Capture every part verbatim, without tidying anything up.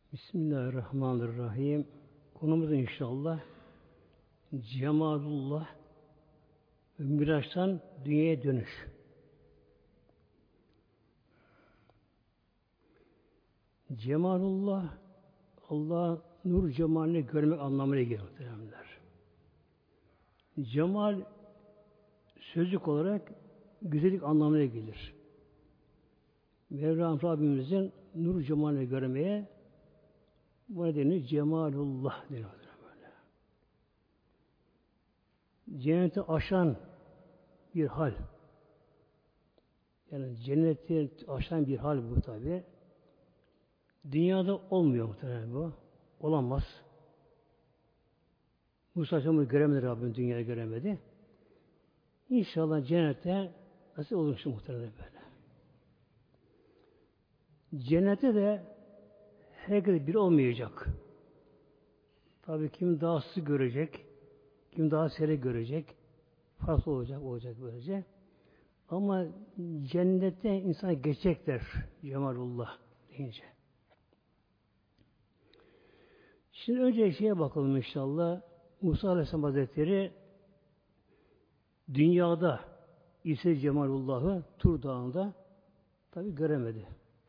Bismillahirrahmanirrahim. Konumuz inşallah Cemalullah ve Miraç'tan dünyaya dönüş. Cemalullah, Allah nur cemalini görmek anlamına gelir muhtemelenler. Cemal sözlük olarak güzellik anlamına gelir. Mevlam Rabbimizin nur cemalini görmeye bu nedenle Cemalullah deniyor böyle. Cenneti aşan bir hal. Yani cenneti aşan bir hal bu tabi. Dünyada olmuyor muhtemelen bu. Olamaz. Musa Aleyhisselam'ı göremedi Rabbim, dünyayı göremedi. İnşallah cennete nasıl olurmuş muhtemelen böyle. Cennete de herkes bir olmayacak. Tabii kim daha sık görecek, kim daha seri görecek, farklı olacak, olacak böylece. Ama cennette insan geçecekler Cemalullah deyince. Şimdi önce şeye bakalım inşallah. Musa Aleyhisselam Hazretleri dünyada İsa Cemalullah'ı Tur Dağı'nda tabii göremedi.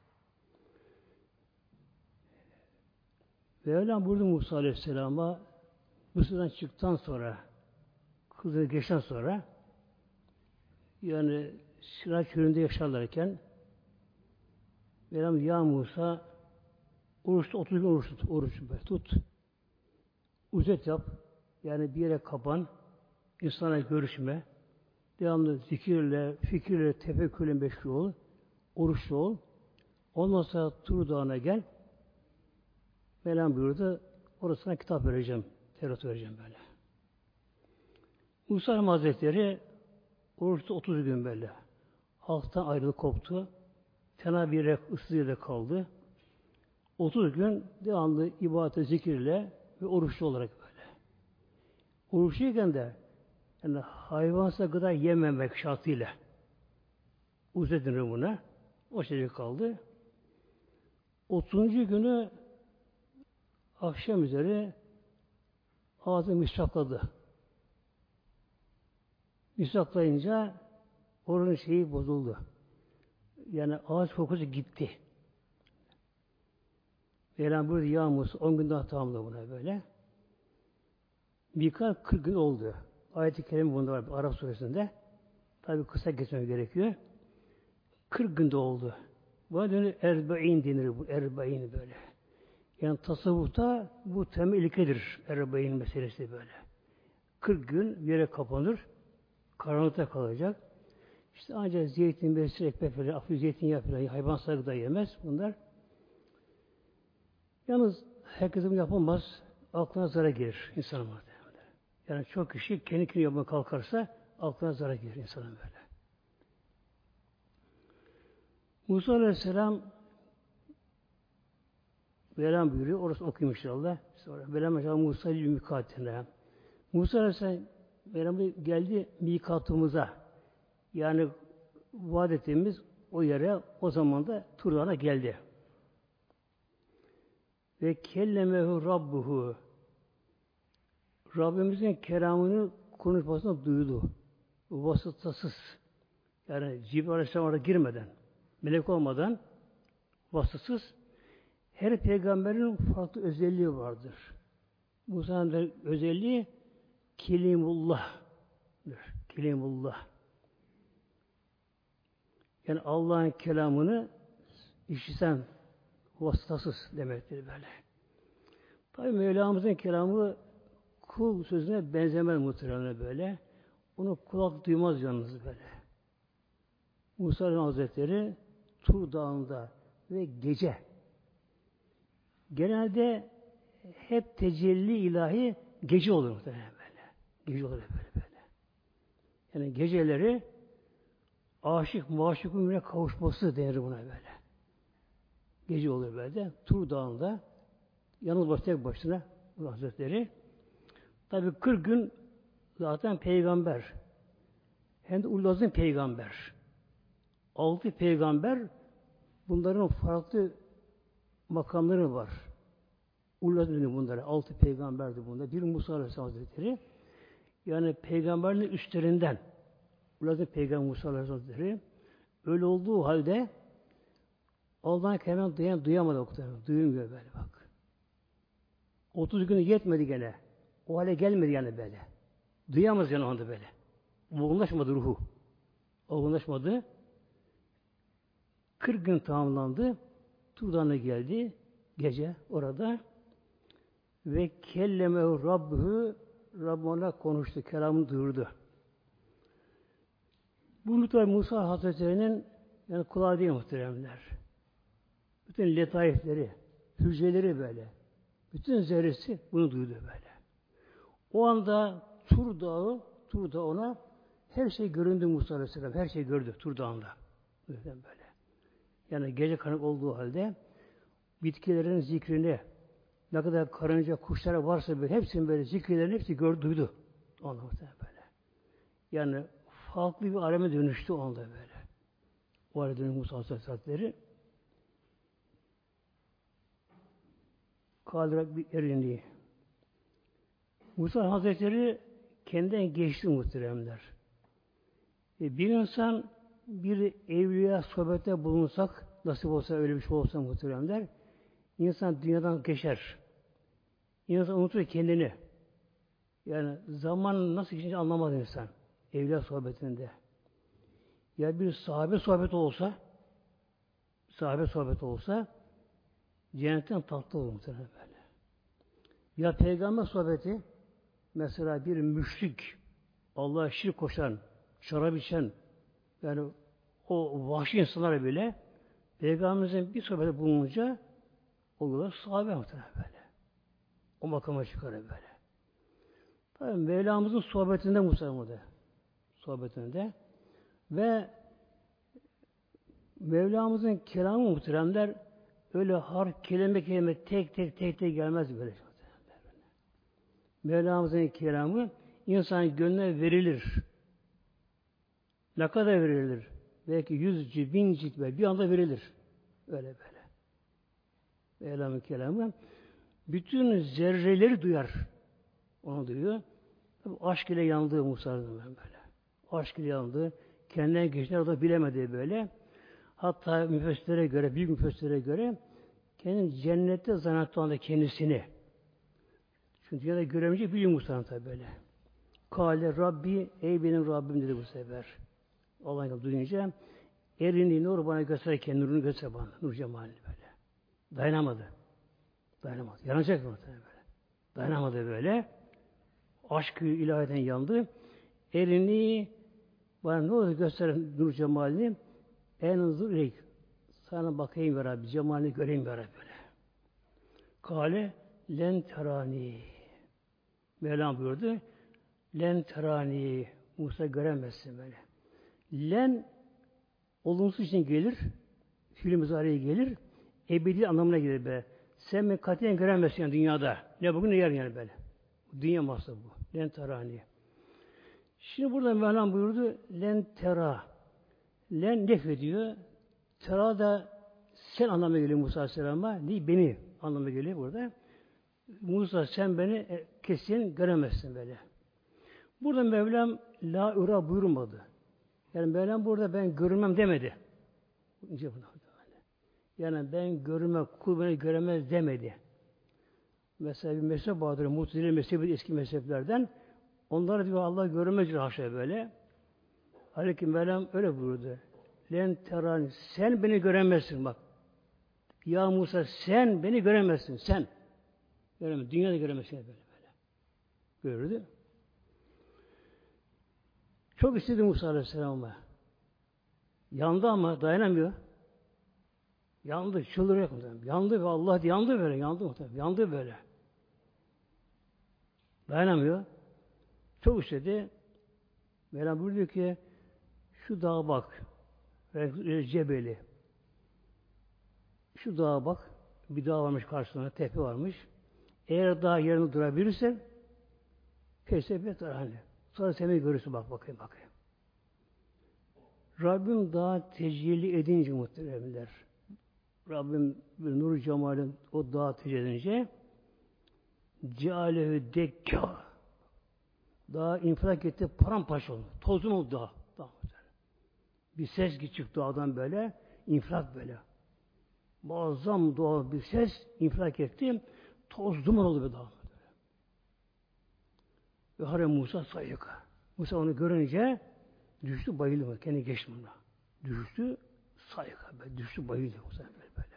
Mevlam burada Musa Aleyhisselam'a Mısır'dan çıktıktan sonra Kızıl'ı geçten sonra yani Sıra çölünde yaşarlarken Mevlam ya Musa oruçta otuz gün oruç tut, oruç tut. Uzet yap. Yani bir yere kapan. İnsana görüşme. Devamlı zikirle, fikirle, tefekkürle meşgul ol. Oruçlu ol. Ondan sonra Tur Dağı'na gel. Mevlam buyurdu. Orasına kitap vereceğim. Tevrat vereceğim böyle. Musa Hazretleri oruçta otuz gün böyle. Halktan ayrılık koptu. Fena bir ıssız yerde kaldı. otuz gün devamlı ibadet, zikirle ve oruçlu olarak böyle. Oruçluyken de yani hayvansal gıda yememek şartıyla uzedin buna. O şekilde kaldı. otuzuncu günü akşam üzeri ağzını misakladı. Misaklayınca oranın şeyi bozuldu. Yani ağız kokusu gitti. Mevlam buyurdu ya Musa on gün daha tamamla buna böyle. Birkaç kırk gün oldu. Ayet-i Kerime bunda var Arap suresinde. Tabi kısa geçmem gerekiyor. kırk günde oldu. Bu dönü erbe'in denir bu. Erbe'in böyle. Yani tasavvufta bu temel ilkedir. Erbe'in meselesi böyle. kırk gün bir yere kapanır. Karanlıkta kalacak. İşte ancak zeytin, besir, ekmek falan, hafif zeytinyağı falan, hayvan sarığı da yemez bunlar. Yalnız herkes bunu yapamaz. Aklına zarar gelir insana muhtemelen. Yani çok kişi kendi kendine yapmaya kalkarsa aklına zarar gelir insana böyle. Musa Aleyhisselam Mevlam buyuruyor. Orası okuyayım inşallah. Sonra Mevlam Aleyhisselam Musa'yı mikatine. Musa Aleyhisselam Mevlam geldi mikatımıza. Yani vaat ettiğimiz o yere o zaman da Tur Dağı'na geldi. Ve kellemehu rabbuhu Rabbimizin kelamını konuşmasını duydu. Vasıtasız. Yani Cibril Aleyhisselam'a girmeden, melek olmadan vasıtasız her peygamberin farklı özelliği vardır. Musa'nın özelliği Kelimullah'dır. Kelimullah. Yani Allah'ın kelamını işiten vasıtasız demektir böyle. Tabi Mevlamızın kelamı kul sözüne benzemez muhtemelen böyle. Onu kulak duymaz yalnız böyle. Musa Hazretleri Tur Dağı'nda ve gece genelde hep tecelli ilahi gece olur muhtemelen böyle. Gece olur böyle böyle. Yani geceleri aşık maşukun bile kavuşması denir buna böyle. Gece olur böyle. Tur Dağı'nda yalnız baş tek başına bu Hazretleri. Tabi kırk gün zaten peygamber. Hem de ulazın peygamber. Altı peygamber bunların farklı makamları var. Ulladı bunlara. Altı peygamberdi bunda. Bir Musa Aleyhisselam Hazretleri. Yani peygamberliğin üstlerinden ulladı Peygamber Musa Aleyhisselam Hazretleri. Öyle olduğu halde Allah'ın kelamını duyan, duyamadı o kadar. Duymuyor böyle bak. otuz günü yetmedi gene. O hale gelmedi yani böyle. Duyamaz yani o anda böyle. Olgunlaşmadı ruhu. Olgunlaşmadı. kırk gün tamamlandı. Turdan'a geldi. Gece orada. Ve kelleme Rabb'ü Rabb'ına konuştu. Kelamını duyurdu. Bunu tabi Musa Hazretleri'nin yani kulağı değil muhteremler. Bütün letaifleri, hücreleri böyle. Bütün zerresi bunu duydu böyle. O anda Tur Dağı, Tur Dağı ona her şey göründü Musa Aleyhisselam. Her şey gördü Tur Dağı'nda. Böyle. Yani gece karanlık olduğu halde bitkilerin zikrini, ne kadar karınca, kuşlara varsa böyle hepsinin böyle zikirlerini hepsi gördü, duydu. Ondan böyle. Yani farklı bir aleme dönüştü onda böyle. O aleme dönüştü Musa Aleyhisselatleri. Kaldırak bir erinliği. Musa Hazretleri kendinden geçti muhteremler. E bir insan bir evliya sohbette bulunsak, nasip olsa öyle bir şey olsa muhteremler, insan dünyadan geçer. İnsan unutur kendini. Yani zaman nasıl geçince anlamaz insan. Evliya sohbetinde. Ya bir sahabe sohbeti olsa, sahabe sohbeti olsa, cennetten tatlı olur muhtemelen böyle. Ya peygamber sohbeti, mesela bir müşrik, Allah'a şirk koşan, şarap içen, yani o vahşi insanlara bile Peygamberimizin bir sohbeti bulununca oluyorlar sahabe muhtemelen böyle. O makama çıkar böyle. Tabii Mevlamızın sohbetinde muhtemelen sohbetinde ve Mevlamızın kelamı muhteremler öyle harf, kelime kelime tek tek tek tek gelmez böyle. Mevlamızın kelamı insan gönlüne verilir. Ne kadar verilir? Belki yüz cilt, bin cilt ve bir anda verilir. Öyle böyle. Mevlamızın kelamı bütün zerreleri duyar. Onu duyuyor. Tabii aşk ile yandığı Musa'nın böyle. Aşk ile yandığı, kendinden geçtiğini o da bilemediği böyle. Hatta müfessirlere göre, büyük müfessirlere göre kendini cennette zannetti anda kendisini. Çünkü dünyada göremeyecek biliyor Musa'nın tabi böyle. Kale Rabbi, ey benim Rabbim dedi bu sefer. Allah'ın duyunca erini nur bana göster, kendi nurunu göster bana. Nur cemalini böyle. Dayanamadı. Dayanamadı. Yanacak mı böyle? Dayanamadı böyle. Aşkı ilahiden yandı. Erini bana ne olur göster nur cemalini. En hızlı ilek. Sana bakayım ya Rabbi. Cemalini göreyim ya Rabbi böyle. Kale len terani. Mevlam buyurdu. Len terani. Musa göremezsin böyle. Len olumsuz için gelir. Fiil müzariye gelir. Ebedi anlamına gelir be. Sen beni katiyen göremezsin yani dünyada. Ne bugün ne yarın yani böyle. Dünya mahsur bu. Len terani. Şimdi burada Mevlam buyurdu. Len tera. Len nefediyor. Tera da sen anlamına geliyor Musa Aleyhisselam'a. Değil beni anlamına geliyor burada. Musa sen beni kesin göremezsin böyle. Burada Mevlam la ura buyurmadı. Yani Mevlam burada ben görünmem demedi. Yani ben görünmem, kul beni göremez demedi. Mesela bir mezhep vardır, Mutezile mezhebi eski mezheplerden. Onlara diyor Allah görünmez diyor haşa böyle. Halbuki Mevlam öyle buyurdu. Len terani, sen beni göremezsin bak. Ya Musa sen beni göremezsin, sen. Göremez, dünyada göremezsin böyle böyle. Gördü. Çok istedi Musa Aleyhisselam'a. Yandı ama dayanamıyor. Yandı, çıldırıyor. Yandı ve Allah yandı böyle, yandı muhtemelen. Yandı böyle. Dayanamıyor. Çok istedi. Mevlam buyuruyor ki şu dağa bak. Cebeli. Şu dağa bak. Bir dağ varmış karşısında, tepe varmış. Eğer dağ yerinde durabilirsen fesebet hani. Sonra seni görürsün bak bakayım bakayım. Rabbim dağa tecelli edince muhteremler. Rabbim bir nur cemalin o dağa tecelli edince cealehu dekka. Daha infilak etti, paramparça oldu. Tozun oldu daha. daha. Bir ses çıktı dağdan böyle, infilak böyle. Muazzam doğal bir ses, infilak etti, toz duman oldu bir dağ. Ve Hare Musa sayıka. Musa onu görünce düştü, bayıldı. Kendi geçti buna. Düştü, sayıka. Düştü, bayıldı. Musa böyle böyle.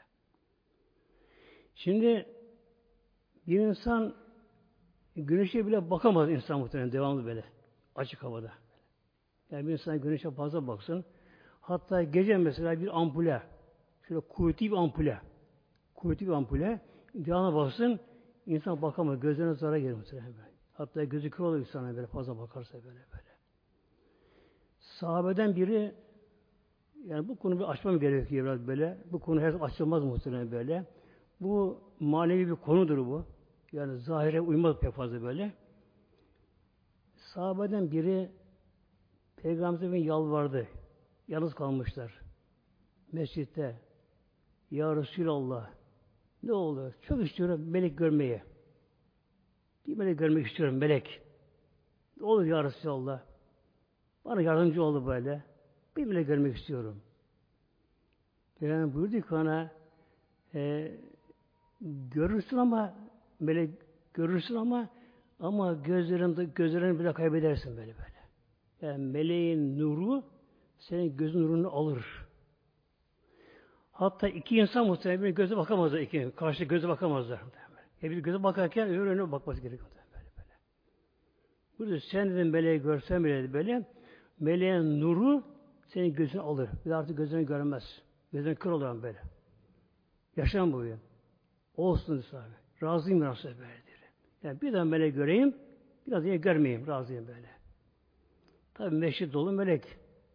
Şimdi bir insan güneşe bile bakamaz insan muhtemelen devamlı böyle. Açık havada. Yani bir insan güneşe fazla baksın. Hatta gece mesela bir ampule, şöyle kuvvetli bir ampule, kuvvetli bir ampule, devamlı baksın, insan bakamaz. Gözlerine zarar gelir muhtemelen böyle. Hatta gözü kör olur insana böyle fazla bakarsa böyle böyle. Sahabeden biri, yani bu konu bir açmam gerekiyor biraz böyle. Bu konu her zaman açılmaz muhtemelen böyle. Bu manevi bir konudur bu. Yani zahire uymaz pek fazla böyle. Sahabeden biri Peygamber'e yalvardı. Yalnız kalmışlar. Mescitte. Ya Resulallah, ne olur? Çok istiyorum melek görmeyi. Bir melek görmek istiyorum, melek. Ne olur ya Resulallah? Bana yardımcı ol böyle. Bir melek görmek istiyorum. Peygamber buyurdu ki ona, e, görürsün ama melek görürsün ama ama gözlerinde gözlerini bile kaybedersin böyle böyle. Yani meleğin nuru senin gözün nurunu alır. Hatta iki insan muhtemelen göze bakamazlar. İki, karşı göze bakamazlar. E bir göze bakarken öbür önüne bakması gerekiyor. Böyle böyle. Burada sen dedim meleği görsen bile böyle meleğin nuru senin gözünü alır. Bir de artık gözünü görmez. Gözün kör olur böyle. Yaşam boyu. Olsun sahibi. Razıyım nasıl böyledir. Yani bir daha melek göreyim, biraz yine görmeyeyim. Razıyım böyle. Tabi meşrit dolu melek.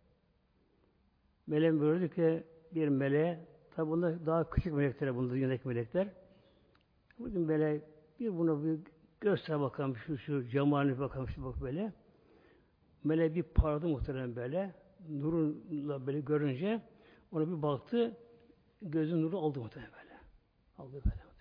Melek gördü ki bir meleğe, tabi bunda daha küçük melekler, bunda yönelik melekler. Bugün melek bir buna bir göster bakalım şu şu cemalini bakalım şu bak böyle. Melek bir parladı muhtemelen böyle. Nurunla böyle görünce ona bir baktı, gözün nuru aldı muhtemelen böyle. Aldı böyle muhtemelen.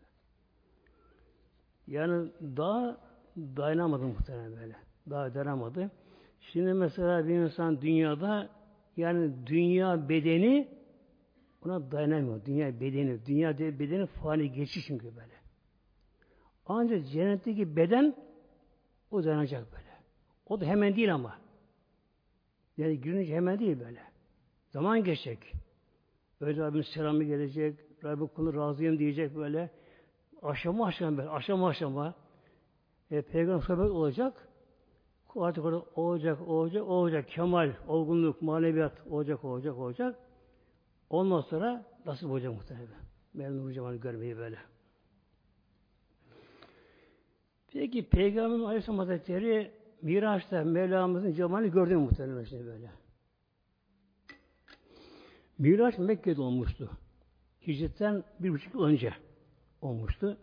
Yani daha dayanamadı muhtemelen böyle. Daha dayanamadı. Şimdi mesela bir insan dünyada yani dünya bedeni ona dayanamıyor. Dünya bedeni, dünya bedeni fani geçiş çünkü böyle. Ancak cennetteki beden o dayanacak böyle. O da hemen değil ama. Yani girince hemen değil böyle. Zaman geçecek. Öyle Rabbim selamı gelecek. Rabbim kulu razıyım diyecek böyle. Aşama aşama böyle. Aşama aşama. E, Peygamber sohbet olacak. Artık orada olacak, olacak, olacak. Kemal, olgunluk, maneviyat olacak, olacak, olacak. Ondan sonra nasip olacak muhtemelen. Memnun Cemal'i görmeyi böyle. Peki Peygamber Aleyhisselam Hazretleri Miraç'ta Mevlamızın cemalini gördü mü muhtemelen işte böyle. Miraç Mekke'de olmuştu. Hicretten bir buçuk yıl önce olmuştu.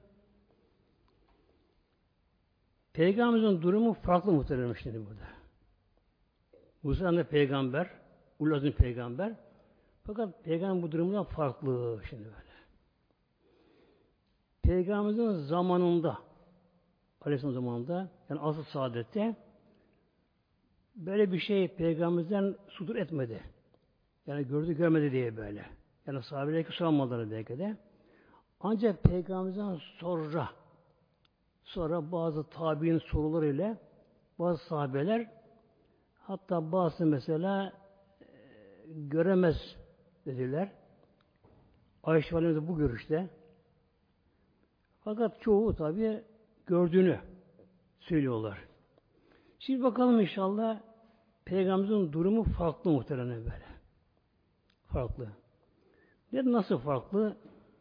Peygamberimizin durumu farklı muhtemelen şimdi burada. Musa da peygamber, Ulaz'ın peygamber. Fakat peygamber bu durumundan farklı şimdi böyle. Peygamberimizin zamanında, Aleyhisselam zamanında, yani asıl saadette böyle bir şey peygamberimizden sudur etmedi. Yani gördü görmedi diye böyle. Yani sahabeler sormaları belki de. Ancak peygamberimizden sonra sonra bazı tabi'in sorularıyla bazı sahabeler hatta bazı mesela e, göremez dediler. Ayşe Validemiz bu görüşte. Fakat çoğu tabi gördüğünü söylüyorlar. Şimdi bakalım inşallah Peygamberimizin durumu farklı muhtemelen böyle. Farklı. Ne nasıl farklı?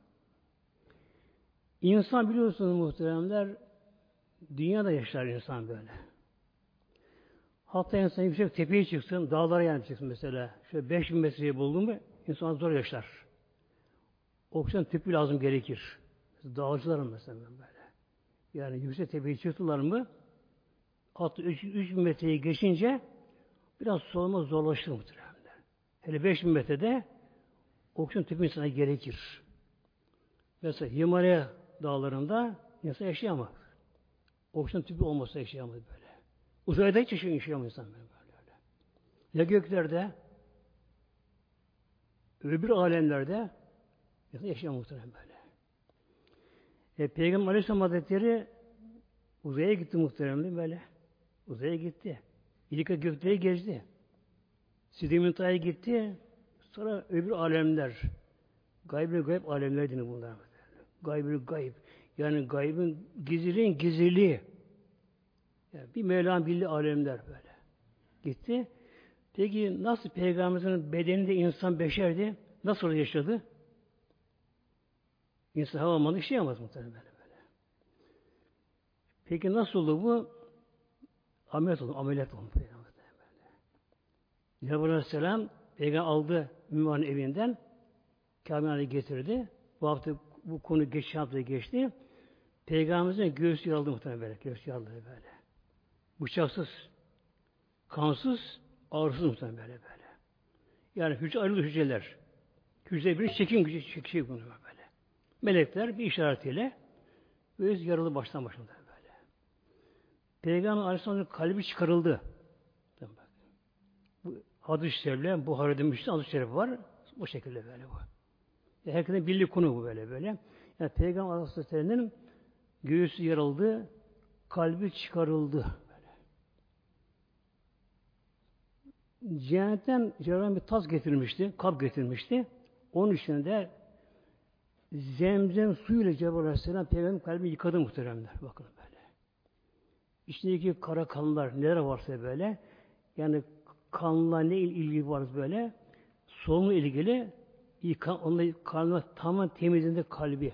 İnsan biliyorsunuz muhteremler dünyada yaşar insan böyle. Hatta insan yüksek tepeye çıksın, dağlara yani çıksın mesela. Şöyle beş bin metreyi buldun mu insan zor yaşar. Oksijen tüpü lazım gerekir. Dağcıların mesela böyle. Yani yüksek tepeye çıktılar mı hatta üç bin metreyi geçince biraz soluma zorlaşır muhtemelen. Hele beş bin metrede oksijen tüpü insana gerekir. Mesela Himalaya dağlarında insan yaşayamaz. Oksijen tüpü olmasa yaşayamaz böyle. Uzayda hiç yaşayamaz insan böyle. böyle. Ya göklerde, öbür alemlerde yaşayamaz muhtemelen böyle. E, Peygamber Aleyhisselam Hazretleri uzaya gitti muhtemelen böyle. Uzaya gitti. İlk göklere gezdi. Sidri Müntaha'ya gitti. Sonra öbür alemler, gayb-i gayb alemler deniyor bunlar. Gayb-i gayb. Yani gaybın gizliliğin gizliliği. Yani bir Mevla'nın bildiği alemler böyle. Gitti. Peki nasıl Peygamberimizin bedeninde insan beşerdi? Nasıl yaşadı? İnsan havamalı yaşayamaz muhtemelen böyle, böyle. Peki nasıl oldu bu? Ameliyat oldu. Ameliyat oldu Peygamber böyle. Cebrail Aleyhisselam Peygamber aldı Ümmü'nün evinden Kabe'ye getirdi. Bu hafta bu konu geçen hafta geçti. Peygamberimizin göğsü yarıldı muhtemelen böyle. Göğsü yarıldı böyle. Bıçaksız, kansız, ağrısız muhtemelen böyle böyle. Yani hücre ayrılı hücreler. Hücre bir çekim gücü çekiyor bunu böyle. Melekler bir işaretiyle göğüs yaralı baştan başına böyle. Peygamber Aleyhisselam'ın kalbi çıkarıldı. Bu hadis-i şerifle, Buhari'de Müslim hadis-i şerif var. Bu şekilde böyle bu. Herkesin bildiği konu bu böyle böyle. Yani Peygamber Aleyhisselam'ın göğüsü yarıldı, kalbi çıkarıldı. Böyle. Cennetten Cebrail bir tas getirmişti, kap getirmişti. Onun içinde zemzem suyuyla Cebrail Aleyhisselam Peygamber'in kalbini yıkadı muhteremler. Bakın böyle. İçindeki kara kanlar neler varsa böyle, yani kanla ne ilgili var böyle, solunumla ilgili yıka, onunla kanla tamamen temizledi kalbi.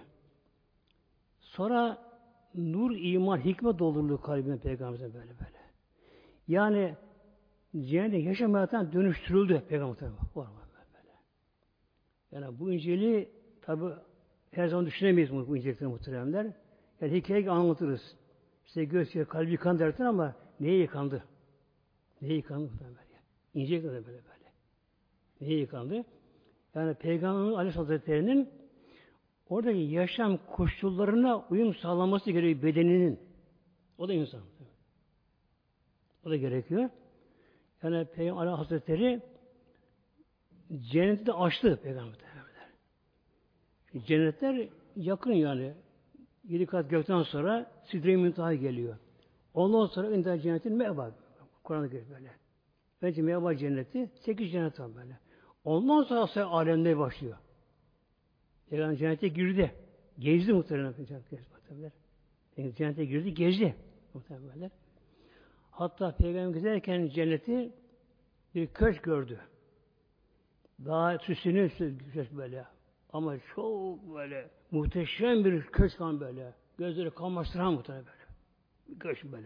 Sonra nur, iman, hikmet dolduruldu kalbine Peygamber'e böyle böyle. Yani cennette yaşam hayatına dönüştürüldü Peygamber'e. Var mı böyle? Yani bu inceliği tabi her zaman düşünemeyiz bu incelikleri muhteremler. Yani hikayeyi anlatırız. İşte göğsüye kalbi yıkan derken ama neye yıkandı? Neye yıkandı muhteremler? İncelikler de böyle böyle. Neye yıkandı? Yani Peygamber Aleyhisselatü Hazretleri'nin oradaki yaşam koşullarına uyum sağlaması gerekiyor bedeninin. O da insan. O da gerekiyor. Yani Peygamber Aleyhisselatü Hazretleri cenneti de açtı Peygamber. Cennetler yakın yani. Yedi kat gökten sonra Sidre-i Müntaha geliyor. Ondan sonra İnter Cennetin Meva. Kur'an'da geçiyor böyle. Önce Meva Cenneti, sekiz cennet var böyle. Ondan sonra aslında alemde başlıyor. Peygamber cennete girdi. Gezdi muhtemelen. Peygamber cennete girdi, gezdi muhtemelen. Hatta Peygamber gezerken cenneti bir köşk gördü. Daha süsünü köşk böyle. Ama çok böyle muhteşem bir köşk kan böyle. Gözleri kamaştıran muhtemelen böyle. Bir köşk böyle.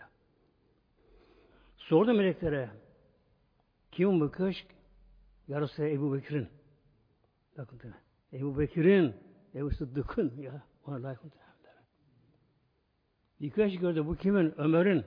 Sordu meleklere. Kim bu köşk? Yarısı Ebu Bekir'in. Bakın Ebu Bekir'in, Ebu Sıddık'ın ya. Ona layık muhtemelen. Bir köşk gördü. Bu kimin? Ömer'in.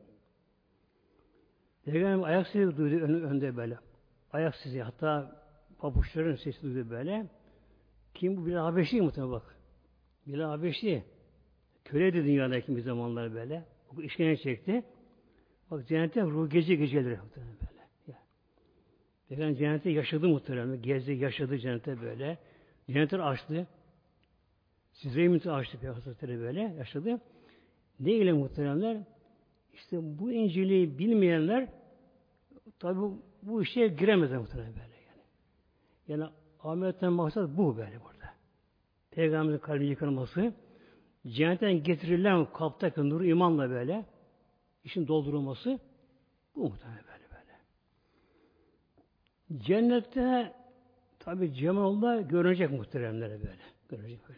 Peygamber ayak sesi duydu ön, önde böyle. Ayak sesi. Hatta pabuçların sesi duydu böyle. Kim bu? Bilal Habeşi muhtemelen bak. Bilal Habeşi. Köleydi dünyadaki bir zamanlar böyle. O işkence çekti. Bak cennette ruh gece geceleri muhtemelen böyle. Ya. Peygamber cennette yaşadı muhtemelen. Gezdi, yaşadı cennette böyle. Cennetleri açtı. Sidre-i Müntaha açtı Peygamber böyle. Yaşadı. Ne ile muhteremler? İşte bu İncil'i bilmeyenler tabi bu, bu işe giremezler muhtemelen böyle yani. Yani ameliyetten maksat bu böyle burada. Peygamberin kalbinin yıkanması, cennetten getirilen kaptaki nur imanla böyle işin doldurulması bu muhtemelen böyle böyle. Cennette tabi cemalda görünecek muhteremlere böyle. Görecek böyle.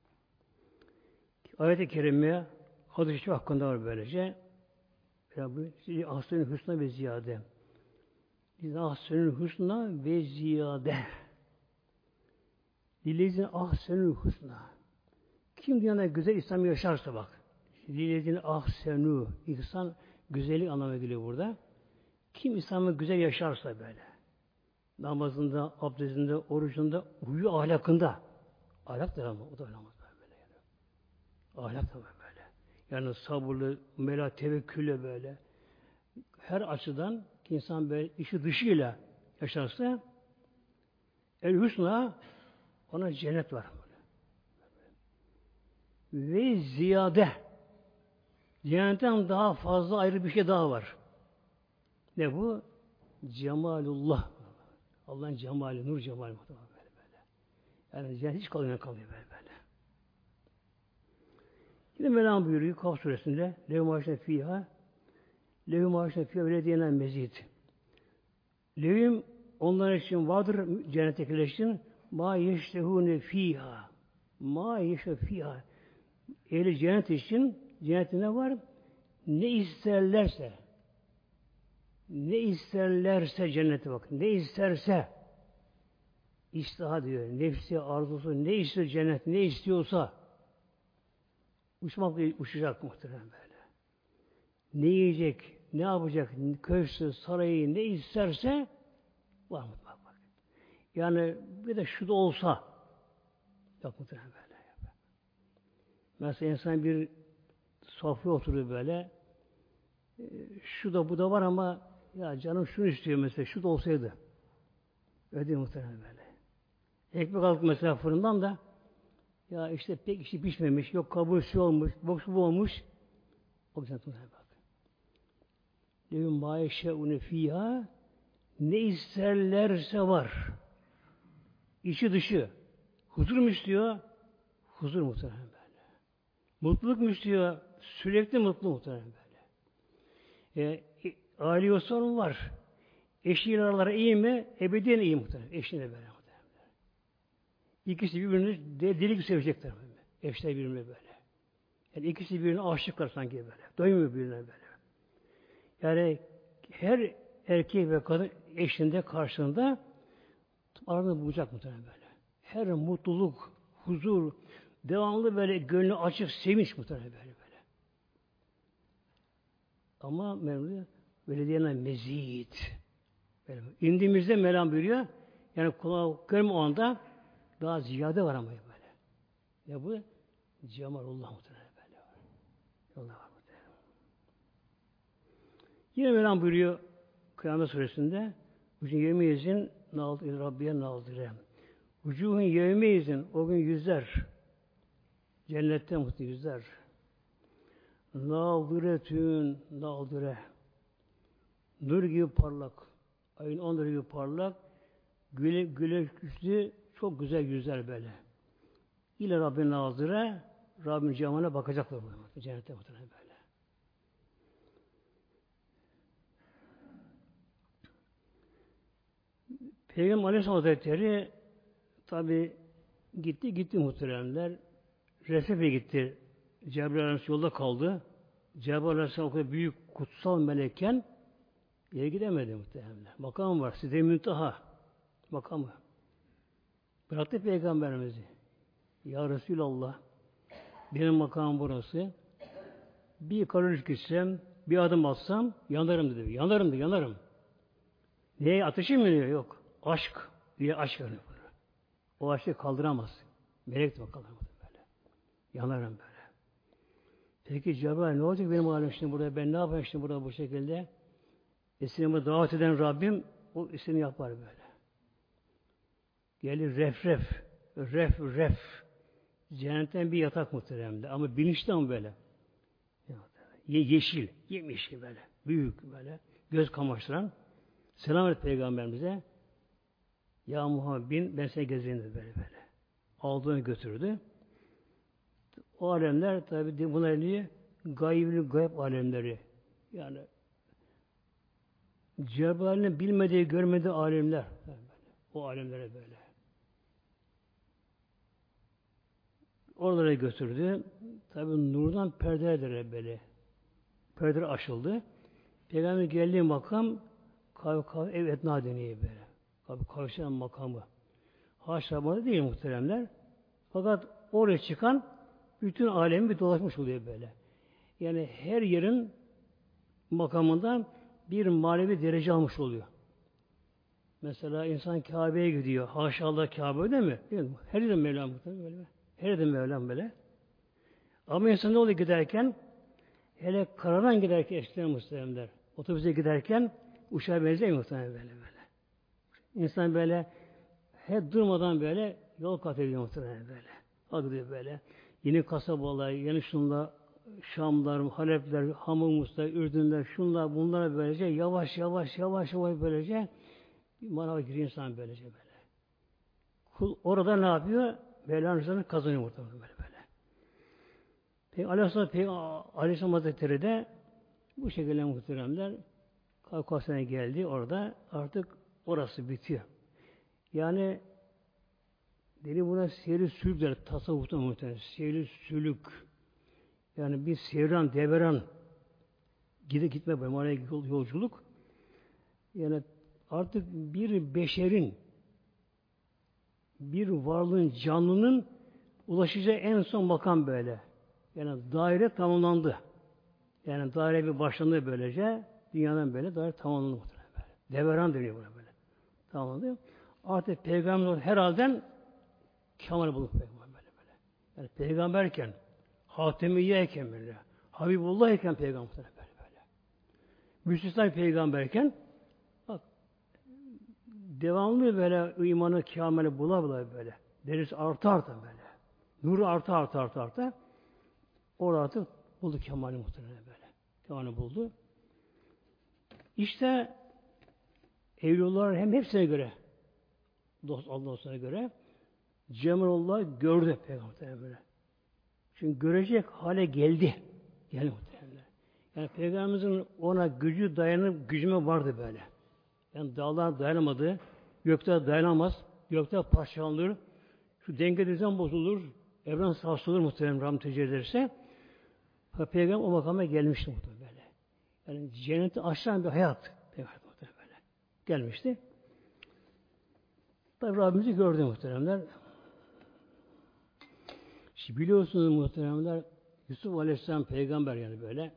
Ayet-i Kerime hadis-i hakkında var böylece. Ya bu ahsen-ül husna ve ziyade. Biz ahsen-ül husna ve ziyade. Dilezine ahsen-ül husna. Kim dünyada güzel İslam yaşarsa bak. Dilezine ahsen-ü ihsan güzellik anlamına geliyor burada. Kim İslam'ı güzel yaşarsa böyle. Namazında, abdestinde, orucunda, huyu ahlakında. Ahlak da ama o da önemli böyle yani. Ahlak da böyle. Yani sabırlı, mela tevekkülle böyle. Her açıdan insan böyle işi dışıyla yaşarsa el husna ona cennet var. Böyle. Ve ziyade cennetten daha fazla ayrı bir şey daha var. Ne bu? Cemalullah. Allah'ın cemali, nur cemali. Böyle böyle. Yani cennet hiç kalmıyor kalmıyor böyle böyle. Yine Mevlam buyuruyor Kaf suresinde Lev maaşne fiha Lev maaşne fiha öyle diyenen mezid. Levim onlar için vardır cennettekiler için ma yeştehune fiha ma yeşte fiha ehli cennet için cennetinde var ne isterlerse ne isterlerse cennete bak ne isterse istiha diyor nefsi arzusu ne istiyor cennet ne istiyorsa uçmak uçacak muhtemelen böyle. Ne yiyecek, ne yapacak, köşkü, sarayı ne isterse var mı bak bak. Yani bir de şu da olsa yok muhtemelen böyle. Mesela insan bir sofraya oturuyor böyle şu da bu da var ama ya canım şunu istiyor mesela şu da olsaydı. Öyle değil muhtemelen böyle. Ekmek aldık mesela fırından da ya işte pek işi pişmemiş, yok kabuğu şu olmuş, boşu bu olmuş. O güzel bak. Levim mâyeşe'une fîhâ ne isterlerse var. İçi dışı. Huzur mu istiyor? Huzur muhtemelen böyle. Mutluluk mu istiyor? Sürekli mutlu muhtemelen böyle. E, aile sorun var. Eşiyle araları iyi mi? Ebediyen iyi muhtemelen. Eşiyle böyle muhtemelen. İkisi birbirini deli sevecekler. Eşler birbirine böyle. Yani ikisi birbirine aşıklar sanki böyle. Doymuyor birbirine böyle. Yani her erkek ve kadın eşinde karşında aranı bulacak muhtemelen böyle. Her mutluluk, huzur, devamlı böyle gönlü açık, sevinç muhtemelen böyle böyle. Ama Mevla böyle diyene mezid. Böyle. İndiğimizde Mevlam buyuruyor. Yani kulağı görme o anda daha ziyade var ama böyle. Ne bu? Cemalullah muhtemelen böyle var. Allah var muhtemelen. Yine Mevlam buyuruyor Kıyamet Suresi'nde Ucun yevmeyizin naldır Rabbiye naldire. Ucuhun yevmeyizin o gün yüzler cennette mutlu yüzler naldiretün naldire nur gibi parlak ayın on nuru gibi parlak güle, güleşli çok güzel yüzler böyle. İle Rabbin naldire Rabbin cemalına bakacaklar bu cennette muhtemelen böyle. Peygamber Aleyhisselam Hazretleri tabi gitti gitti muhteremler. Resef'e gitti. Cebrail Aleyhisselam yolda kaldı. Cebrail Aleyhisselam o kadar büyük kutsal melekken yere gidemedi muhteremler. Makam var. Sidre-i Münteha makamı. Bıraktı Peygamberimizi. Ya Resulallah benim makamım burası. Bir kalori gitsem, bir adım atsam yanarım dedi. Yanarım dedi, yanarım. Neye ateşi mi diyor? Yok. Aşk diye aşk yanıyor. O aşkı kaldıramaz. Melek de kaldıramaz böyle. Yanarım böyle. Peki Cebrail ne olacak benim halim şimdi burada? Ben ne yapayım şimdi burada bu şekilde? İslam'ı davet eden Rabbim o işini yapar böyle. Gelir ref ref. Ref ref. Cennetten bir yatak muhteremde. Ama bilinçli ama böyle. Ye yeşil. Yemişli böyle. Büyük böyle. Göz kamaştıran. Selam et Peygamberimize. Ya Muhammed bin ben seni gezeyim dedi böyle böyle. Aldığını götürdü. O alemler tabi bunlar niye? Gaybli gayb alemleri. Yani Cebrail'in bilmediği, görmediği alemler. Yani o alemlere böyle. Oralara götürdü. Tabi nurdan perdeler böyle. Perdeler açıldı. Peygamber geldiği makam kav kav ev etna deniyor böyle. Tabi kavşayan makamı. Haşa bana değil muhteremler. Fakat oraya çıkan bütün alemi bir dolaşmış oluyor böyle. Yani her yerin makamından bir manevi derece almış oluyor. Mesela insan Kabe'ye gidiyor. Haşa Allah Kabe değil mi? Değil mi? Her yerin Mevlam böyle. Her yerin Mevlam böyle. Ama insan ne oluyor giderken? hele karadan giderken eskiden muhteremler, otobüse giderken uçağa benzemiyor muhterem böyle böyle. İnsan böyle hep durmadan böyle yol kat ediyor muhterem böyle. Adı böyle. Yeni kasabalar, yeni şunlar, Şamlar, Halepler, Hamumuslar, Ürdünler, şunlar, bunlara böylece yavaş yavaş yavaş yavaş böylece bir manava giriyor insan böylece böyle. Kul orada ne yapıyor? Mevlana Rıza'nı kazanıyor muhtemelen böyle böyle. Peki Aleyhisselam, Peki Aleyhisselam Hazretleri de bu şekilde muhteremler Kavkasyan'a geldi. Orada artık orası bitiyor. Yani deli buna seyri sülük der. Tasavvufta muhtemelen. Seyri sülük. Yani bir seyran, devran gide gitme böyle manaya yolculuk. Yani artık bir beşerin bir varlığın, canlının ulaşacağı en son makam böyle. Yani daire tamamlandı. Yani daire bir başlandı böylece. Dünyadan böyle daire tamamlandı. Böyle. Devran deniyor buna böyle. Tamamlandı. Artık peygamber herhalde kemal bulup peygamber böyle böyle. Yani peygamberken, Hatemiyyeyken böyle, Habibullah iken peygamber böyle böyle. Müslüman peygamberken bak devamlı böyle imanı, kâmeli bula bula böyle. Derisi arta arta böyle. Nuru arta arta arta arta. Orada artık buldu kemali muhtemelen böyle. Kemali buldu. İşte evliyalar hem hepsine göre dost Allah dostuna göre Cemalullah gördü peygamber böyle. Çünkü görecek hale geldi. Yani muhtemelen. Yani peygamberimizin ona gücü dayanıp gücüme vardı böyle. Yani dağlar dayanamadı. Gökte dayanamaz. Gökte parçalanır. Şu denge düzen bozulur. Evren sarsılır muhtemelen rahmet ederse. Peygamber o makama gelmişti muhtemelen böyle. Yani cenneti aşan bir hayat. Peygamber muhtemelen böyle. Gelmişti. Tabi Rabbimizi gördü muhteremler. Şimdi biliyorsunuz muhteremler Yusuf Aleyhisselam peygamber yani böyle.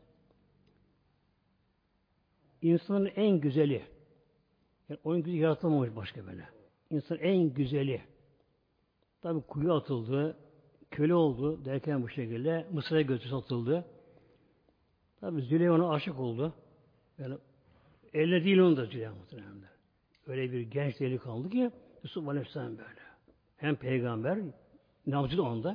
İnsanın en güzeli. Yani onun güzeli yaratılmamış başka böyle. İnsanın en güzeli. Tabi kuyu atıldı. Köle oldu derken bu şekilde Mısır'a götürüp atıldı. Tabi Züleyha ona aşık oldu. Yani eline değil onu da Züleyha muhteremler. Öyle bir genç delikanlı ki Yusuf Aleyhisselam böyle. Hem peygamber, nabzı da onda.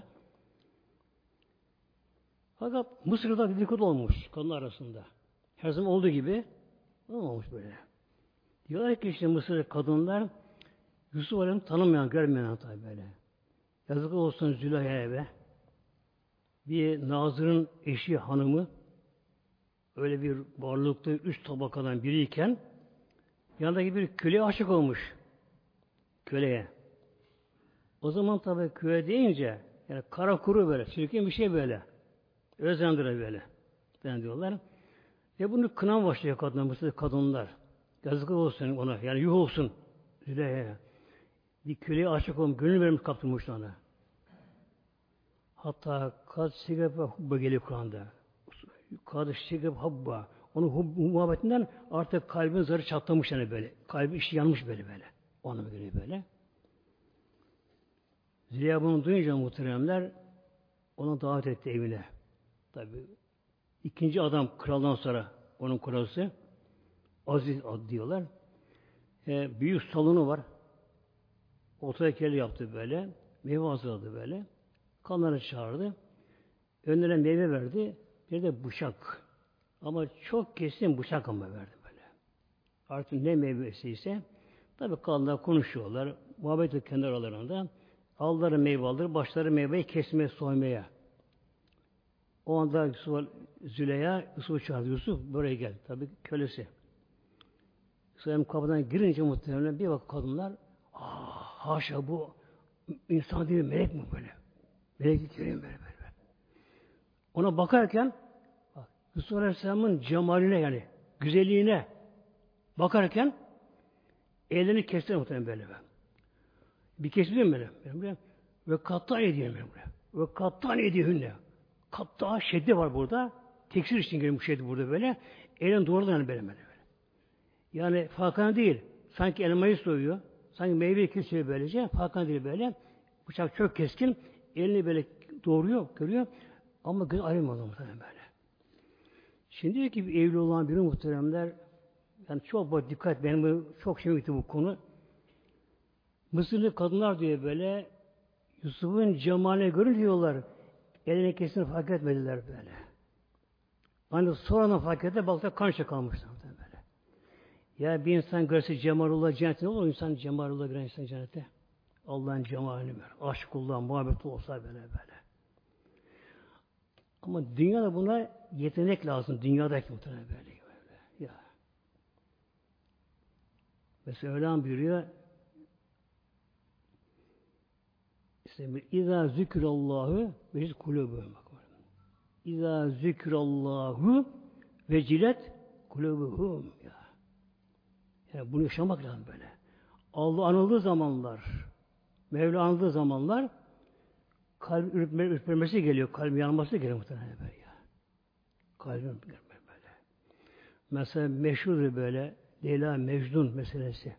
Fakat Mısır'da dedikodu olmuş kadınlar arasında. Her zaman olduğu gibi olmamış böyle. Diyorlar ki işte Mısır'da kadınlar Yusuf Aleyhisselam'ı tanımayan, görmeyen tabi böyle. Yazık olsun Züleyha'ya be. Bir Nazır'ın eşi hanımı öyle bir varlıkta üst tabakadan biriyken yanındaki bir köleye aşık olmuş. Köleye. O zaman tabi köle deyince yani kara kuru böyle, çirkin bir şey böyle. Özendire böyle. Ben diyorlar. Ve bunu kınan başlıyor kadınlar, kadınlar. Yazık olsun ona. Yani yuh olsun. Züleyha'ya. Bir köleye aşık olmuş, gönül vermiş kaptırmış ona. Hatta kad şigab hubba geliyor Kur'an'da. Kad şigab hubba. Onun hub, muhabbetinden artık kalbin zarı çatlamış yani böyle. Kalbi işi yanmış böyle böyle. O anlamı geliyor böyle. Züleyha bunu duyunca muhteremler ona davet etti evine. Tabi ikinci adam kraldan sonra onun kraliçesi Aziz adı diyorlar. E, büyük salonu var. Ortaya kelle yaptı böyle. Meyve hazırladı böyle. Kanları çağırdı. Önlerine meyve verdi. Bir de bıçak. Ama çok kesin bıçak ama verdi böyle. Artık ne meyvesi ise tabi kanlar konuşuyorlar. Muhabbet ediyor kendi aralarında. Alları meyve alır, başları meyveyi kesmeye, soymaya. O anda Yusuf, Züleyha Yusuf'u çağırdı. Yusuf buraya gel. Tabi kölesi. Yusuf'un kapıdan girince muhtemelen bir bak kadınlar ah haşa bu insan değil melek mi böyle? Melek değil böyle böyle. Ona bakarken bak, Yusuf Aleyhisselam'ın cemaline yani güzelliğine bakarken ellerini kestiler muhtemelen böyle. Bir kesiliyor mu böyle? böyle? Ve kattan ediyor böyle. Ve kattan ediyor hünne. Katta şeddi var burada. Teksir için gelmiş şeddi burada böyle. Elin doğrudan yani böyle böyle. Yani farkına değil. Sanki elmayı soyuyor. Sanki meyveyi kesiyor böylece. Farkına değil böyle. Bıçak çok keskin. Elini böyle doğruyor, görüyor. Ama göz ayrılmadı muhtemelen böyle. Şimdi diyor ki bir evli olan biri muhteremler, yani çok bu dikkat, benim bu, çok şey gitti bu konu. Mısırlı kadınlar diyor böyle, Yusuf'un cemalini görünce diyorlar, eline kesin fark etmediler böyle. Hani sonradan fark ettiler, baktılar kança kalmışlar böyle. Ya bir insan görse cemalullah cennetine olur, insan cemalullah gören insan cennete. Allah'ın cemalini ver. Aşkullah, muhabbet olsa böyle böyle. Ama dünyada buna yetenek lazım. Dünyadaki muhtemelen böyle. böyle. Ya. Mesela öyle buyuruyor. İşte İzâ zükrallâhu veciz kulûbuhum. İzâ zükrallâhu vecilet kulûbuhum. Ya. Yani bunu yaşamak lazım böyle. Allah anıldığı zamanlar, Mevla anıldığı zamanlar kalp ürperme, ürpermesi geliyor, kalbin yanması geliyor muhtemelen böyle ya. Kalbin ürperme böyle. Mesela meşhurdur böyle Leyla Mecnun meselesi.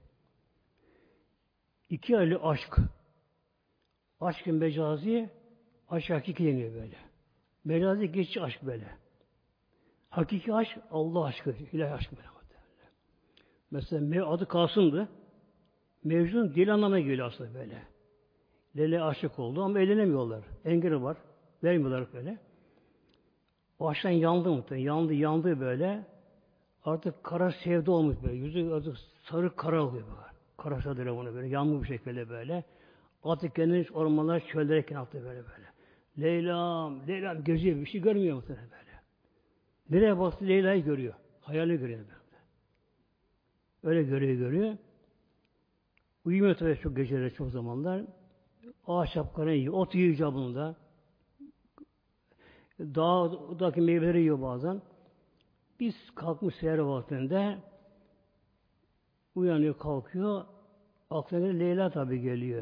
İki ayrı aşk. Aşk-ı mecazi, aşk hakiki deniyor böyle. Mecazi geçici aşk böyle. Hakiki aşk Allah aşkı, ilahi aşkı böyle. Mesela adı Kasım'dı. Mecnun dil anlamına geliyor aslında böyle. Leyla aşık oldu ama eğlenemiyorlar. Engeli var. Vermiyorlar böyle. O aşktan yandı muhtemelen. Yandı, yandı böyle. Artık kara sevda olmuş böyle. Yüzü artık sarı kara oluyor böyle. Kara sarı bunu böyle. Yanmış bir şekilde böyle. Artık kendini ormanlar çöllerken attı böyle böyle. Leyla'm, Leyla'm gözüyor. Bir şey görmüyor muhtemelen böyle. Nereye baktı Leyla'yı görüyor. Hayalini görüyor böyle. Öyle görüyor, görüyor. Uyumuyor tabii çok geceleri çok zamanlar. Ağaç şapkalarını yiyor. Ot yiyor icabında. Dağdaki meyveleri yiyor bazen. Biz kalkmış seher vaktinde uyanıyor, kalkıyor. Aklına Leyla tabii geliyor.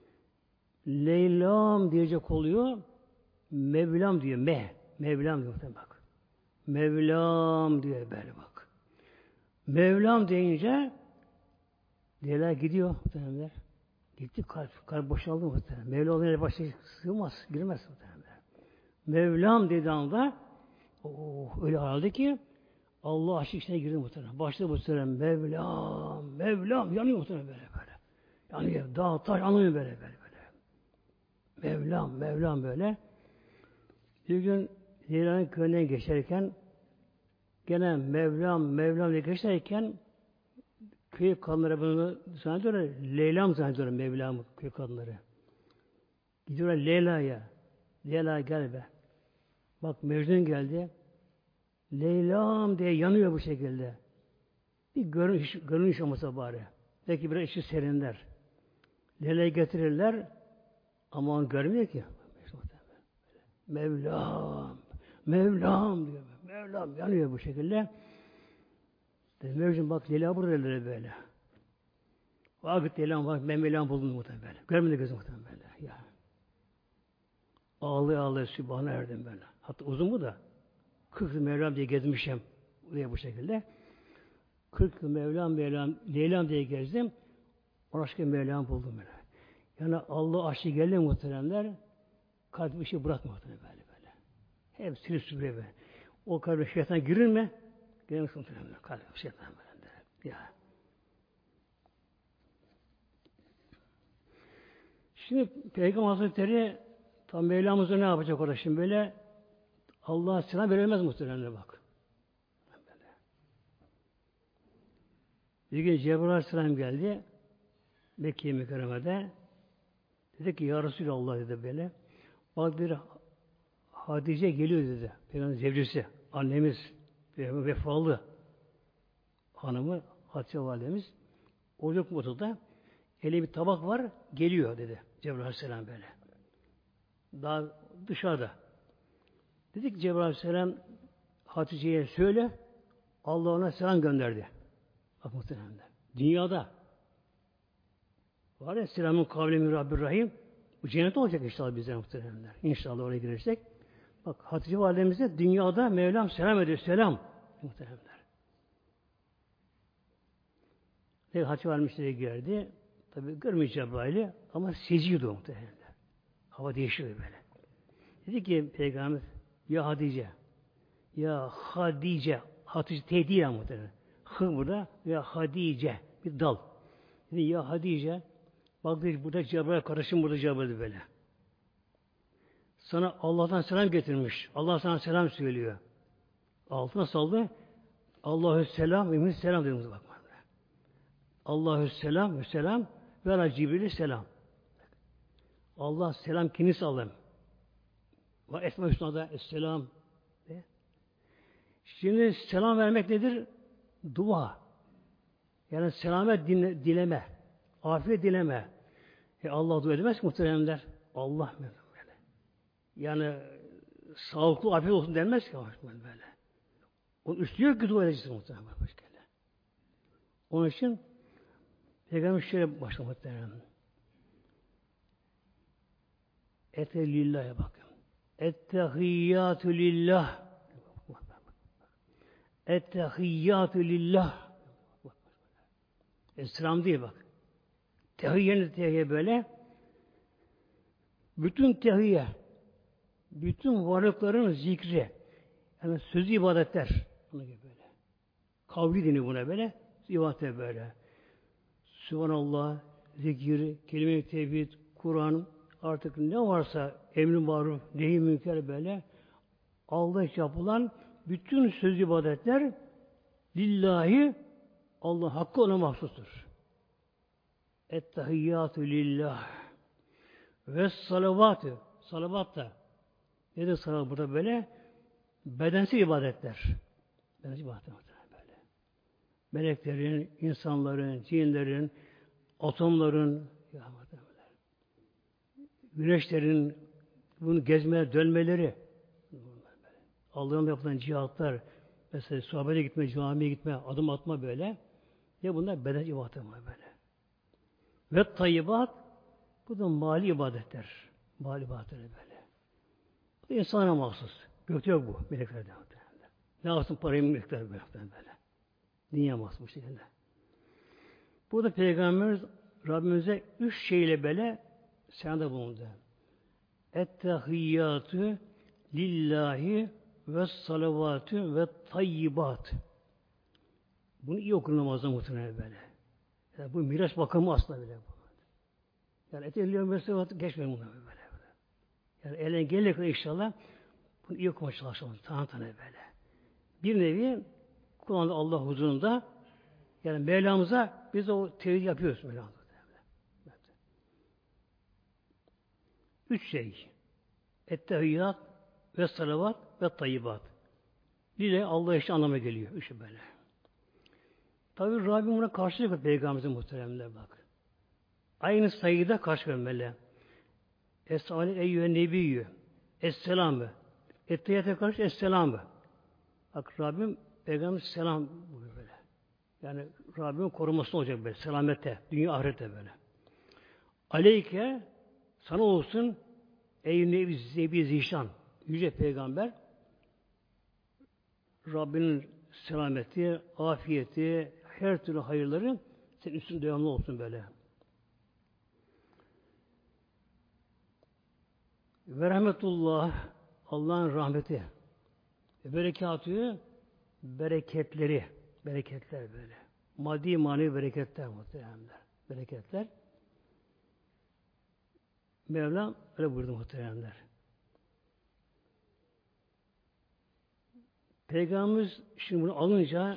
Leyla'm diyecek oluyor. Mevlam diyor. Me. Mevlam diyor. Bak. Mevlam diyor böyle bak. Mevlam deyince Leyla gidiyor muhtemelen. Gitti kalp. Kalp boşaldı muhtemelen. Mevla olunca başta sığmaz. Girmez muhtemelen. Mevlam dediği anda oh, öyle herhalde ki Allah aşkı içine girdi muhtemelen. Başta muhtemelen Mevlam, Mevlam yanıyor muhtemelen böyle böyle. Yanıyor. Dağ taş yanıyor böyle böyle böyle. Mevlam, Mevlam böyle. Bir gün Leyla'nın köyünden geçerken gene Mevlam, Mevlam diye geçerken köy kadınları bunu zannediyorlar. Leyla'm zannediyorlar Mevlam'ı köy kadınları. Gidiyorlar Leyla'ya. Leyla gel be. Bak Mecnun geldi. Leyla'm diye yanıyor bu şekilde. Bir görünüş, görünüş olmasa bari. Belki biraz işi serinler. Leyla'yı getirirler ama onu görmüyor ki. Mevlam, Mevlam diyor. Mevlam yanıyor bu şekilde. Mevcun bak Leyla burada böyle. Vakit Leyla'm bak ben Mevlam buldum muhtemelen böyle. Görmedi gözüm muhtemelen böyle. Ya. Ağlaya ağlaya Sübhan'a erdim böyle. Hatta uzun bu da. Kırk yıl Mevlam diye gezmişim. Diye bu şekilde. Kırk yıl Mevlam Mevlam Leyla'm diye gezdim. O aşkı Mevlam buldum böyle. Yani Allah aşkı geldi muhteremler. Kalp bir şey bırakma muhterem böyle böyle. Hep silip süpürüyor böyle. O kalbe şeytan girir mi? Giremez muhteremler. Kalp şeytan böyle. Ya. Şimdi Peygamber Hazretleri tam Mevlamız'a ne yapacak orada şimdi böyle? Allah'a selam verilmez muhteremler bak. Böyle. Bir gün Cebrail Aleyhisselam geldi. Mekke-i Mükerreme'de. Dedi ki ya Resulallah dedi böyle. Bak bir Hatice geliyor dedi. Peygamber zevcesi, annemiz, Peygamber vefalı hanımı Hatice validemiz. Ocak motoda eli bir tabak var, geliyor dedi Cebrail Aleyhisselam böyle. Daha dışarıda. Dedi ki Cebrail Aleyhisselam Hatice'ye söyle, Allah ona selam gönderdi. Bak muhtemelen. Dünyada var ya selamun kavlemi Rabbirrahim. Bu cennet olacak inşallah bizden muhteremler. İnşallah oraya girecek. Bak Hatice validemize dünyada Mevlam selam ediyor. Selam muhteremler. Ne Hatice validemize geldi. Tabi görmüyor Cebrail'i ama seziyordu muhteremler. Hava değişiyor böyle. Dedi ki Peygamber ya Hatice Ya Hadice. Hatice tehdit ama muhtemelen. Hı burada. Ya Hadice. Bir dal. Dedi, ya Hadice. Bak dedi, burada Cebrail kardeşim burada Cebrail böyle. Sana Allah'tan selam getirmiş. Allah sana selam söylüyor. Altına saldı. Allahü selam, emin selam dedim bak. Allahü selam, selam ve ala Cibril'i selam. Allah selam kendisi alın. Ve Esma Hüsna'da Esselam. Şimdi selam vermek nedir? Dua. Yani selamet dileme. Afiyet dileme. E Allah dua edemez ki muhteremler. Allah böyle. Yani sağlıklı afiyet olsun denmez ki böyle. Onun üstü yok ki dua edeceksin muhteremler. Onun için Peygamber şöyle başlamak muhterem. Ete lillahi bakın. Ettehiyyatü lillah. Ettehiyyatü lillah. Esselam değil bak. Tehiyyenin tehiyye böyle. Bütün tehiyye, bütün varlıkların zikri, yani sözü ibadetler. Buna böyle. Kavli deniyor buna böyle. İbadet böyle. Sübhanallah, zikir, kelime-i tevhid, Kur'an, artık ne varsa emri maruf, nehi münker böyle Allah için yapılan bütün söz ibadetler lillahi Allah hakkı ona mahsustur. Ettehiyyatü lillah ve salavatü salavat da nedir salavat burada böyle? Bedensiz ibadetler. Bedensiz ibadetler böyle. Meleklerin, insanların, cinlerin, atomların, güneşlerin bunu gezmeye dönmeleri, Allah'ın yapılan cihatlar, mesela sohbete gitme, camiye gitme, adım atma böyle. Ya bunlar beden ibadeti böyle. Ve tayyibat, bu da mali ibadetler. Mali ibadetler böyle. Bu da insana mahsus. Gökte yok bu meleklerde. Ne yapsın parayı melekler böyle. Dünya mahsus bu şekilde. Burada Peygamberimiz Rabbimize üç şeyle böyle senede bulundu. Ettehiyyatü lillahi ve salavatü ve tayyibat. Bunu iyi okun namazda muhtemelen böyle. Yani bu miraç bakımı aslında bile bu. Yani etehiyatü ve salavatü geçmeyin bunlar böyle. böyle. Yani elden gelene kadar inşallah bunu iyi okumaya çalışalım. Tane tane böyle. Bir nevi Kur'an'da Allah huzurunda yani Mevlamıza biz o tevhid yapıyoruz Mevlamıza. Üç şey. Ettehiyyat ve salavat ve tayyibat. Dile Allah işte anlamına geliyor. Üçü böyle. Tabi Rabbim buna karşılık veriyor Peygamberimizin muhteremler bak. Aynı sayıda karşı vermeli. Es-sâli eyyühe nebiyyü. Es-selamı. Ettehiyyat'a karşı es-selamı. Bak Rabbim Peygamber selam buyuruyor böyle. Yani Rabbimin koruması olacak böyle. Selamette. Dünya ahirette böyle. Aleyke sana olsun ey nebi zebi zişan. Yüce Peygamber Rabbinin selameti, afiyeti, her türlü hayırları senin üstün devamlı olsun böyle. Ve rahmetullah Allah'ın rahmeti ve berekatü bereketleri bereketler böyle. Maddi manevi bereketler muhteremler. Bereketler. Mevlam öyle buyurdu muhteremler. Peygamberimiz şimdi bunu alınca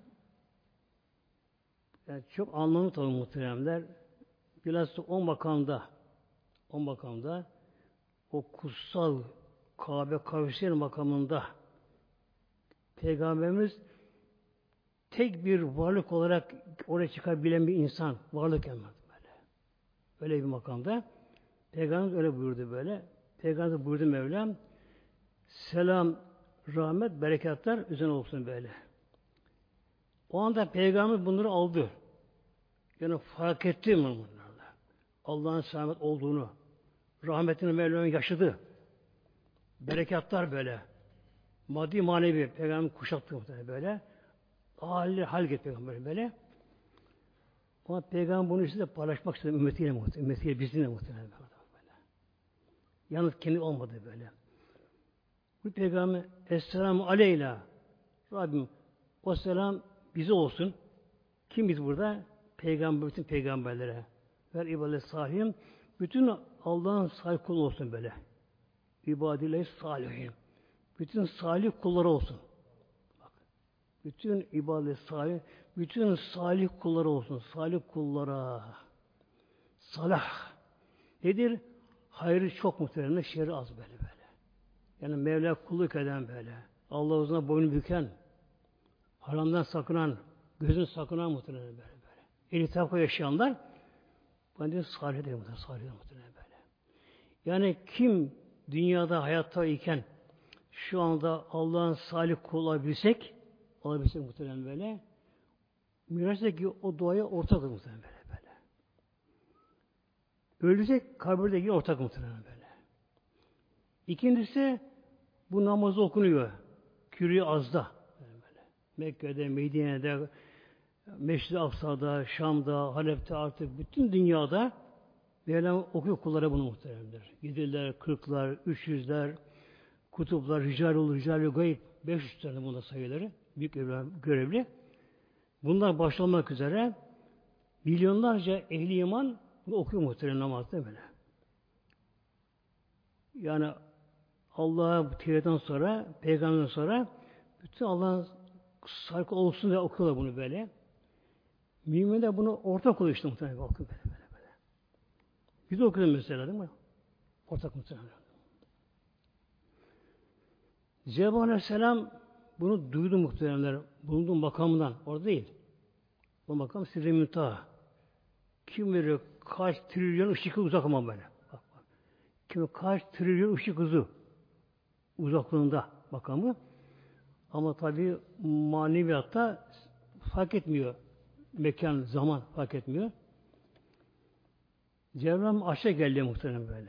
yani çok anlamlı tabi muhteremler. Biraz da o makamda o makamda o kutsal Kabe Kavşehir makamında Peygamberimiz tek bir varlık olarak oraya çıkabilen bir insan varlık yani böyle. Öyle bir makamda Peygamberimiz öyle buyurdu böyle. Peygamberimiz buyurdu Mevlam selam, rahmet, bereketler üzerine olsun böyle. O anda Peygamber bunları aldı. Yani fark etti mi bunlarla? Allah'ın selamet olduğunu, rahmetini Mevlam'ın yaşadı. Bereketler böyle. Maddi manevi Peygamber kuşattı böyle. Hali hal getirdi Peygamber böyle. Ama Peygamber bunu işte paylaşmak istedi ümmetiyle muhtemelen. Ümmetiyle bizimle muhtemelen böyle. Yalnız kendi olmadı böyle. Bu peygamber Esselamu aleyna. Rabbim o selam bize olsun. Kim biz burada? Peygamber, bütün peygamberlere. Ver ibadet salihin. Bütün Allah'ın salih kulu olsun böyle. İbadiyle salihin. Bütün salih kulları olsun. Bak. Bütün ibadet salih, bütün salih kulları olsun. Salih kullara. Salah. Nedir? Hayrı çok muhtemelen, şerri az böyle böyle. Yani Mevla kulluk eden böyle. Allah huzuruna boynu büken, haramdan sakınan, gözün sakınan muhtemelen böyle böyle. Eli takva yaşayanlar, ben de salih değil muhtemelen, salih muhtemelen böyle. Yani kim dünyada hayatta iken şu anda Allah'ın salih kulu olabilsek, olabilsek muhtemelen böyle, Miraç'taki o duaya ortak muhtemelen böyle böyle. Ölecek kabirdeki ortak muhtemelen böyle. İkincisi bu namazı okunuyor. Kürü azda. Böyle. Mekke'de, Medine'de, Meşrid-i Aksa'da, Şam'da, Halep'te artık bütün dünyada Mevlam okuyor kullara bunu muhteremler. Yediler, kırklar, üç yüzler, kutuplar, rical-ül rical-ül gayb, beş yüz tane bunda sayıları. Büyük görevli. Bunlar başlamak üzere milyonlarca ehli iman bunu okuyor muhterem namazda böyle. Yani Allah'a tevhidden sonra, peygamberden sonra bütün Allah'ın saygı olsun diye okuyorlar bunu böyle. Müminler bunu ortak oluyor işte muhtemelen okuyor böyle böyle böyle. Biz de okuyoruz mesela değil mi? Ortak muhtemelen. Cebrail Aleyhisselam bunu duydu muhtemelenler. Bulunduğu makamından. Orada değil. O makam Sidre-i Müntaha. Kim bilir kaç trilyon ışık uzak ama böyle. Bak, bak. Kim kaç trilyon ışık hızı uzaklığında makamı. Ama tabi maneviyatta fark etmiyor. Mekan, zaman fark etmiyor. Cebrail aşağı geldi muhtemelen böyle.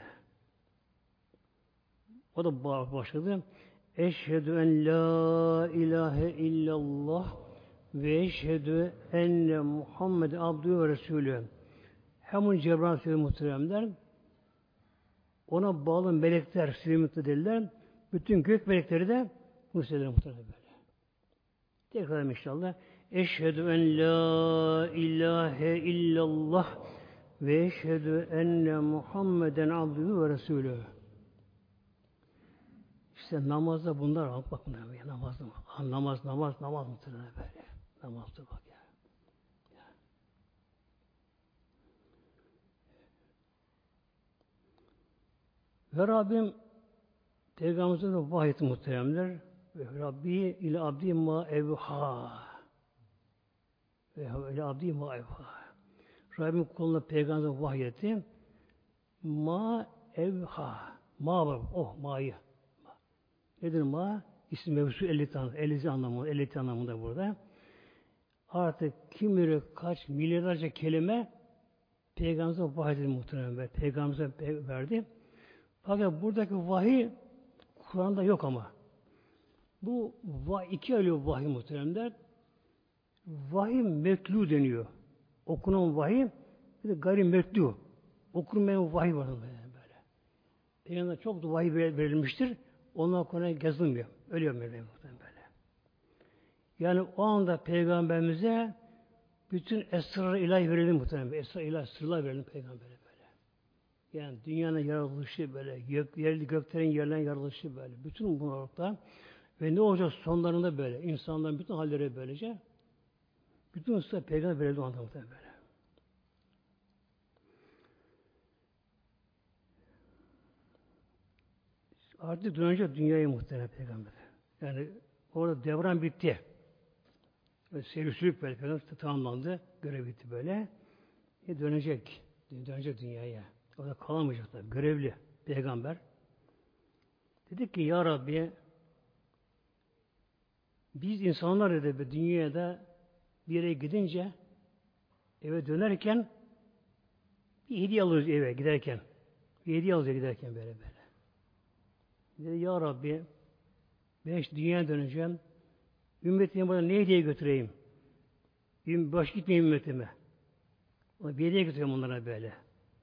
O da başladı. Eşhedü en la ilahe illallah ve eşhedü enne Muhammed abdühü ve resulü. Hemen Cebrail söyledi muhteremler. Ona bağlı melekler, sivrimutlu dediler. Bütün gök melekleri de bunu söylediler muhteremler böyle. Tekrar inşallah. Eşhedü en la ilahe illallah ve eşhedü enne Muhammeden abdühü ve resulü. İşte namazda bunlar var. Bak bunlar ya, namazda mı? Namaz, namaz, namaz muhtemelen böyle. Namazda bak ya. ya. Ve Rabbim Peygamberimize de vahiy muhteremler. Ve Rabbi ile abdi ma evha. Ve ile abdi ma evha. Rabbim kuluna Peygamberimize vahiy etti. Ma evha. Ma var. Oh ma'yı. Nedir ma? İsim mevzu elli elli anlamında, elli anlamında burada. Artık kim bilir kaç milyarlarca kelime Peygamberimize vahiy edildi muhtemelen. Peygamberimize verdi. Fakat buradaki vahiy Kur'an'da yok ama. Bu vahiy, iki ayrı vahiy muhteremler. Vahiy metlu deniyor. Okunan vahiy bir de gayri metlu. Okunmayan vahiy var böyle. Peygamber'e çok da vahiy verilmiştir. Ondan sonra yazılmıyor. Ölüyor Mevlam muhtemelen böyle. Yani o anda Peygamberimize bütün esrar-ı ilahi verildi muhtemelen. Esrar-ı ilahi sırlar verildi Peygamber'e böyle. Yani dünyanın yaratılışı böyle, gök, yerli göklerin yerlerin yaratılışı böyle. Bütün bunlardan ve ne olacak sonlarında böyle. İnsanların bütün halleri böylece. Bütün ısrar Peygamber verildi o anda muhtemelen böyle. Artık dönecek dünyaya muhtemelen Peygamber. Yani orada devran bitti. Seyircilik böyle Peygamber tamamlandı. Görev bitti böyle. E dönecek. Dönecek dünyaya. Orada kalamayacak tabii. Görevli Peygamber. Dedik ki ya Rabbi biz insanlar dedi dünyaya da bir yere gidince eve dönerken bir hediye alırız eve giderken. Bir hediye alırız giderken böyle böyle. Dedi ya Rabbi ben işte dünyaya döneceğim. Ümmetime bana ne hediye götüreyim? Baş gitmeyeyim ümmetime. Bir hediye götüreyim onlara böyle.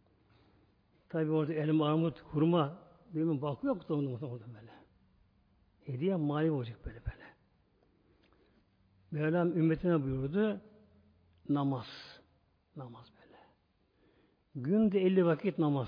Tabi orada elma, armut, hurma bilmem bakıyor mu da onu böyle. hediye mali olacak böyle böyle. Mevlam ümmetine buyurdu namaz. Namaz böyle. Günde elli vakit namaz.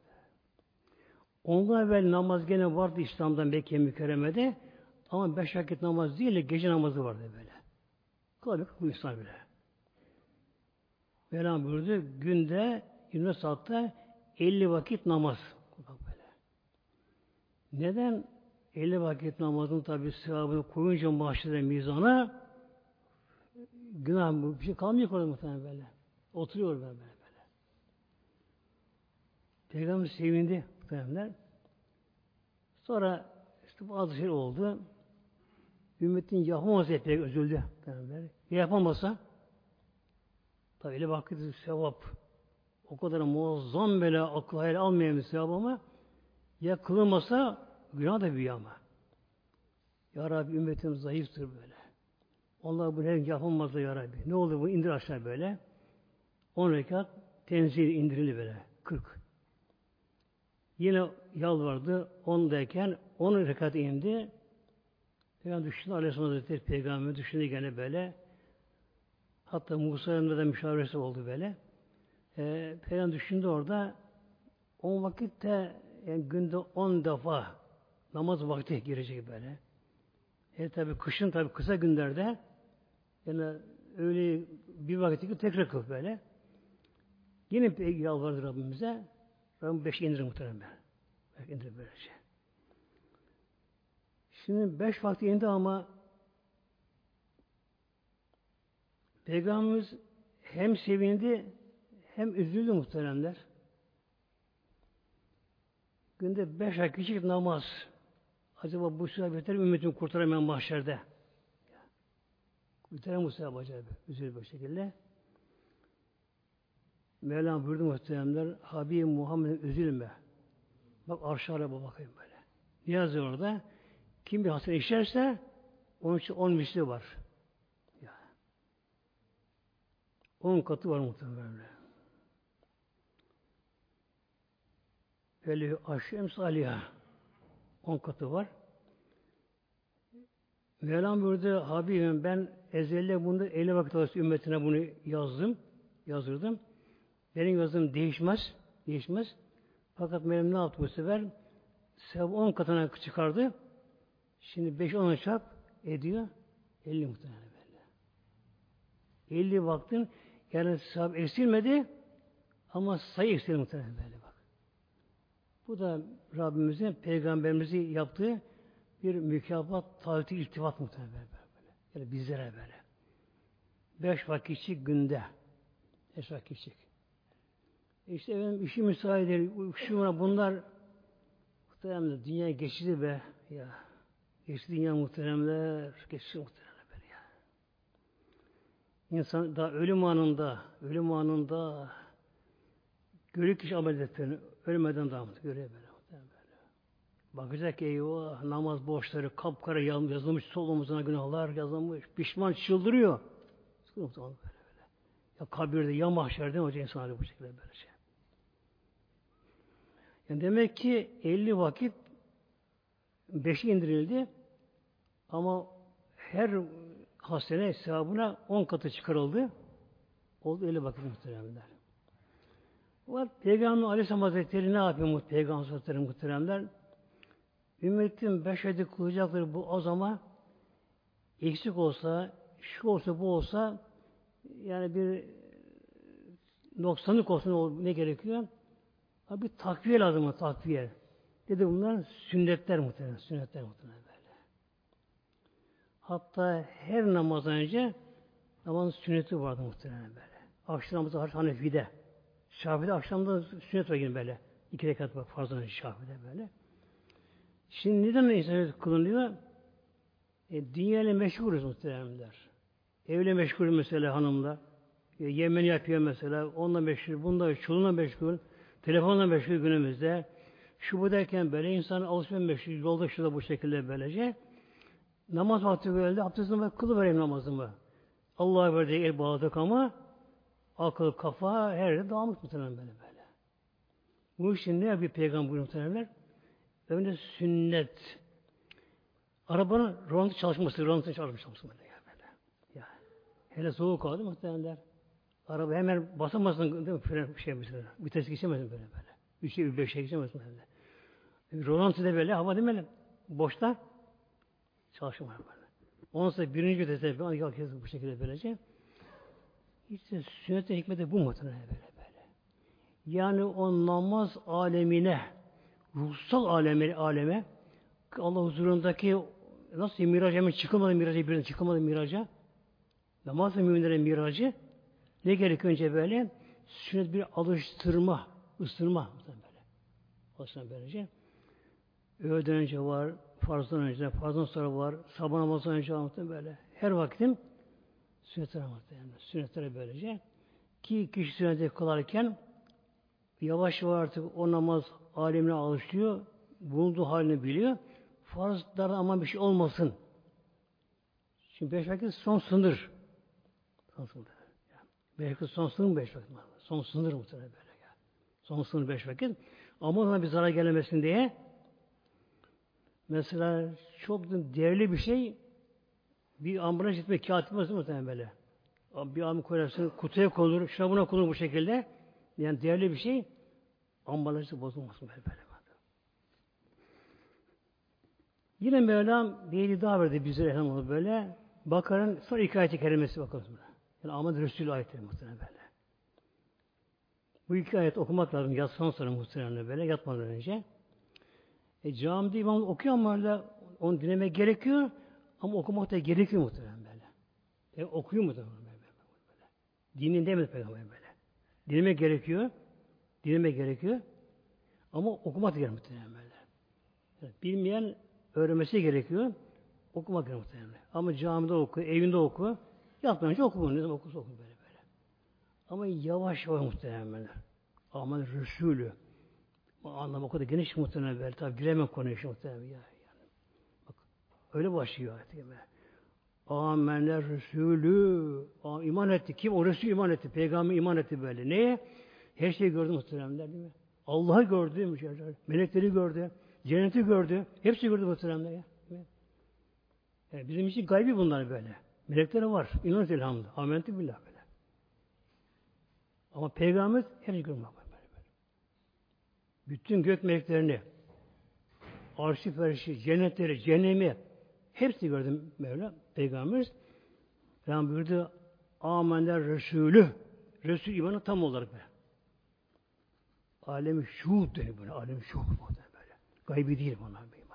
Ondan evvel namaz gene vardı İslam'dan Mekke mükerremede ama beş vakit namaz değil de gece namazı vardı böyle. Kalabalık bu İslam bile. Mevlam buyurdu günde yirmi saatte elli vakit namaz. Böyle. Neden? elli vakit namazın tabi sevabını koyunca mahşede mizana günah bir şey kalmıyor orada muhtemelen böyle. Oturuyor böyle böyle. böyle. Peygamber sevindi muhtemelenler. Sonra işte bazı şey oldu. Ümmetin yapamazsa epey üzüldü. Muhtemelenler. Ya yapamazsa tabi öyle vakit sevap o kadar muazzam böyle akıl hayal almayan bir sevap ama ya kılınmasa günah da büyüyor ama. Ya Rabbi ümmetim zayıftır böyle. Onlar bunu her gün yapamazlar Ya Rabbi. Ne oldu bu? İndir aşağı böyle. on rekat tenzil indirildi böyle. kırk. Yine yalvardı. ondayken on rekat indi. Peygamber düşündü. Aleyhisselam Hazretleri Peygamber düşündü gene böyle. Hatta Musa'nın da müşaviresi oldu böyle. Ee, Peygamber düşündü orada. on vakitte yani günde on defa namaz vakti girecek böyle. E tabi kışın tabi kısa günlerde yani öyle bir vakit tekrar kıl böyle. Yine yalvardı Rabbimize. Rabbim beş indirir muhtemelen. Beş indirir böylece. Şimdi beş vakti indi ama Peygamberimiz hem sevindi hem üzüldü muhteremler. Günde beş ay küçük namaz. Acaba bu sevap yeter mi ümmetimi kurtaramayan mahşerde? Kurtaran bu sevap acaba. Üzüldü bu şekilde. Mevlam buyurdu muhteremler. Habib Muhammed'in üzülme. Bak arşa bakayım böyle. Ne yazıyor orada? Kim bir hasene işlerse onun için on misli var. Ya. On katı var muhtemelen. Böyle aşırı emsaliha. On katı var. Mevlam buyurdu, Habibim ben ezelde bunu elli vakit arası ümmetine bunu yazdım. Yazdırdım. Benim yazdığım değişmez. Değişmez. Fakat Mevlam ne yaptı bu sefer? Sevap on katına çıkardı. Şimdi beş on çarp ediyor. elli muhtemelen böyle. elli vaktin yani sevap eksilmedi ama sayı eksildi muhtemelen böyle bak. Bu da Rabbimizin Peygamberimizi yaptığı bir mükafat, taahhütü, iltifat muhtemelen böyle. Yani bizlere böyle. Beş vakitçik günde. Beş vakitçik. İşte benim işim müsaade değil. Şuna bunlar muhtemelen dünya geçti be. Ya. Geçti dünya muhteremler. Geçti muhteremler böyle ya. İnsan daha ölüm anında, ölüm anında görüyor kişi amel ettiğini ölmeden daha mutlu görüyor böyle. Bakacak ki eyvah namaz borçları kapkara yazılmış sol omuzuna günahlar yazılmış. Pişman çıldırıyor. Böyle böyle. Ya kabirde ya mahşerde hoca insan bu şekilde böyle şey. Yani demek ki elli vakit beşi indirildi ama her hasene hesabına on katı çıkarıldı. Oldu elli vakit muhteremler. O Peygamber Aleyhisselam Hazretleri ne yapıyor Peygamber Hazretleri muhteremler? Ümmetin beş ayda kılacakları bu azama eksik olsa, şu olsa, bu olsa yani bir noksanlık olsun ne gerekiyor? Bir takviye lazım, takviye. Dedi bunlar sünnetler muhtemelen, sünnetler muhtemelen böyle. Hatta her namazdan önce namazın sünneti vardı muhtemelen böyle. Akşam namazı Hanefi'de. Şafii'de akşamda sünnet var yine böyle. İki rekat var farzdan önce Şafii'de böyle. Şimdi neden insan kılınıyor? E, dünyayla meşgulüz muhteremler. Evle meşgul mesela hanımla. E, yemeğini yapıyor mesela. Onunla meşgul, bunda çoluğuna meşgul. Telefonla meşgul günümüzde. Şu bu derken böyle insan alışveriş meşgul. Yolda şurada bu şekilde böylece. Namaz vakti böyle abdestimi kılıvereyim namazımı. Allah'a verdiği el bağladık ama akıl, kafa her yerde dağılmış muhtemelen böyle böyle. Bu için ne yapıyor Peygamber muhtemelenler? Önce sünnet. Arabanın rolanti çalışması, rolanti çalışması böyle ya böyle. Ya. Hele soğuk oldu muhtemelenler. Araba hemen basamazsın değil mi? Fren bir şey mesela. Vites geçemezsin böyle böyle. Üçe beşe geçemezsin böyle. Rolanti de böyle hava değil mi? Boşta çalışmıyor böyle. Ondan sonra birinci viteste bir an bu şekilde böylece. İşte sünnet-i hikmeti bu muhtemelen böyle böyle. Yani o namaz alemine, ruhsal aleme, aleme Allah huzurundaki nasıl miraç hemen çıkılmadı miraca, birden çıkılmadı miraca. Namaz ve müminlerin miracı ne gerek önce böyle? Sünnet bir alıştırma, ısırma böyle. Alıştırma böylece. Öğleden önce var, farzdan önce, farzdan sonra var, sabah namazdan önce var böyle. Her vaktim sünnetlere muhtemelen. Sünnetlere böylece. Ki kişi sünneti kılarken yavaş yavaş artık o namaz alemine alışıyor. Bulunduğu halini biliyor. Farzlarda ama bir şey olmasın. Şimdi beş vakit son sınır. Son sınır. Yani beş vakit son sınır beş vakit. Son sınır muhtemelen böyle. Yani. Son sınır beş vakit. Ama ona bir zarar gelmesin diye mesela çok değerli bir şey bir ambalaj etmek kağıt muhtemelen böyle. Bir ambalaj koyarsın, kutuya konulur, şuna buna konulur bu şekilde. Yani değerli bir şey ambalajı bozulmasın böyle böyle. Yine Mevlam bir yeri daha verdi bize elhamdülillah böyle. Bakarın son iki ayet-i kerimesi bakalım. Yani Ahmet Resulü ayetleri muhtemelen böyle. Bu iki ayet okumak lazım yatsan sonra muhtemelen böyle yatmadan önce. E, camide imam okuyor ama öyle onu dinlemek gerekiyor ama okumak da gerekiyor muhtemelen böyle. E, okuyor muhtemelen böyle. böyle. Dinin demedi peygamber böyle. Dinlemek gerekiyor. Dinlemek gerekiyor. Ama okumak da gerekiyor muhtemelen böyle. Yani bilmeyen öğrenmesi gerekiyor. Okumak gerekiyor muhtemelen. Ama camide oku, evinde oku. Yatmadan önce oku bunu. Ne zaman okursa oku böyle böyle. Ama yavaş yavaş muhtemelen. Aman Resulü. O anlam o kadar geniş muhtemelen böyle. Tabi giremem konuya muhtemelen. Yani. Bak, öyle başlıyor artık. Amener Resulü. İman etti. Kim? O Resulü iman etti. Peygamber iman etti böyle. Neye? Her şeyi gördü muhtemelen değil mi? Allah'ı gördü. Melekleri gördü. Cenneti gördü. Hepsi gördü muhtemelen ya. Yani bizim için gaybi bunlar böyle. Melekler var. İnanız elhamdülillah. Amentü billah böyle. Ama Peygamber her şeyi görmüyor böyle, böyle. Bütün gök meleklerini, arş-ı ferşi, cennetleri, cehennemi hepsi gördü Mevla. Peygamber Peygamber buyurdu Amener Resulü. Resul imanı tam olarak böyle. Alem-i şuhud deniyor böyle. Alem-i şuhud böyle. Gaybi değil bunlar böyle.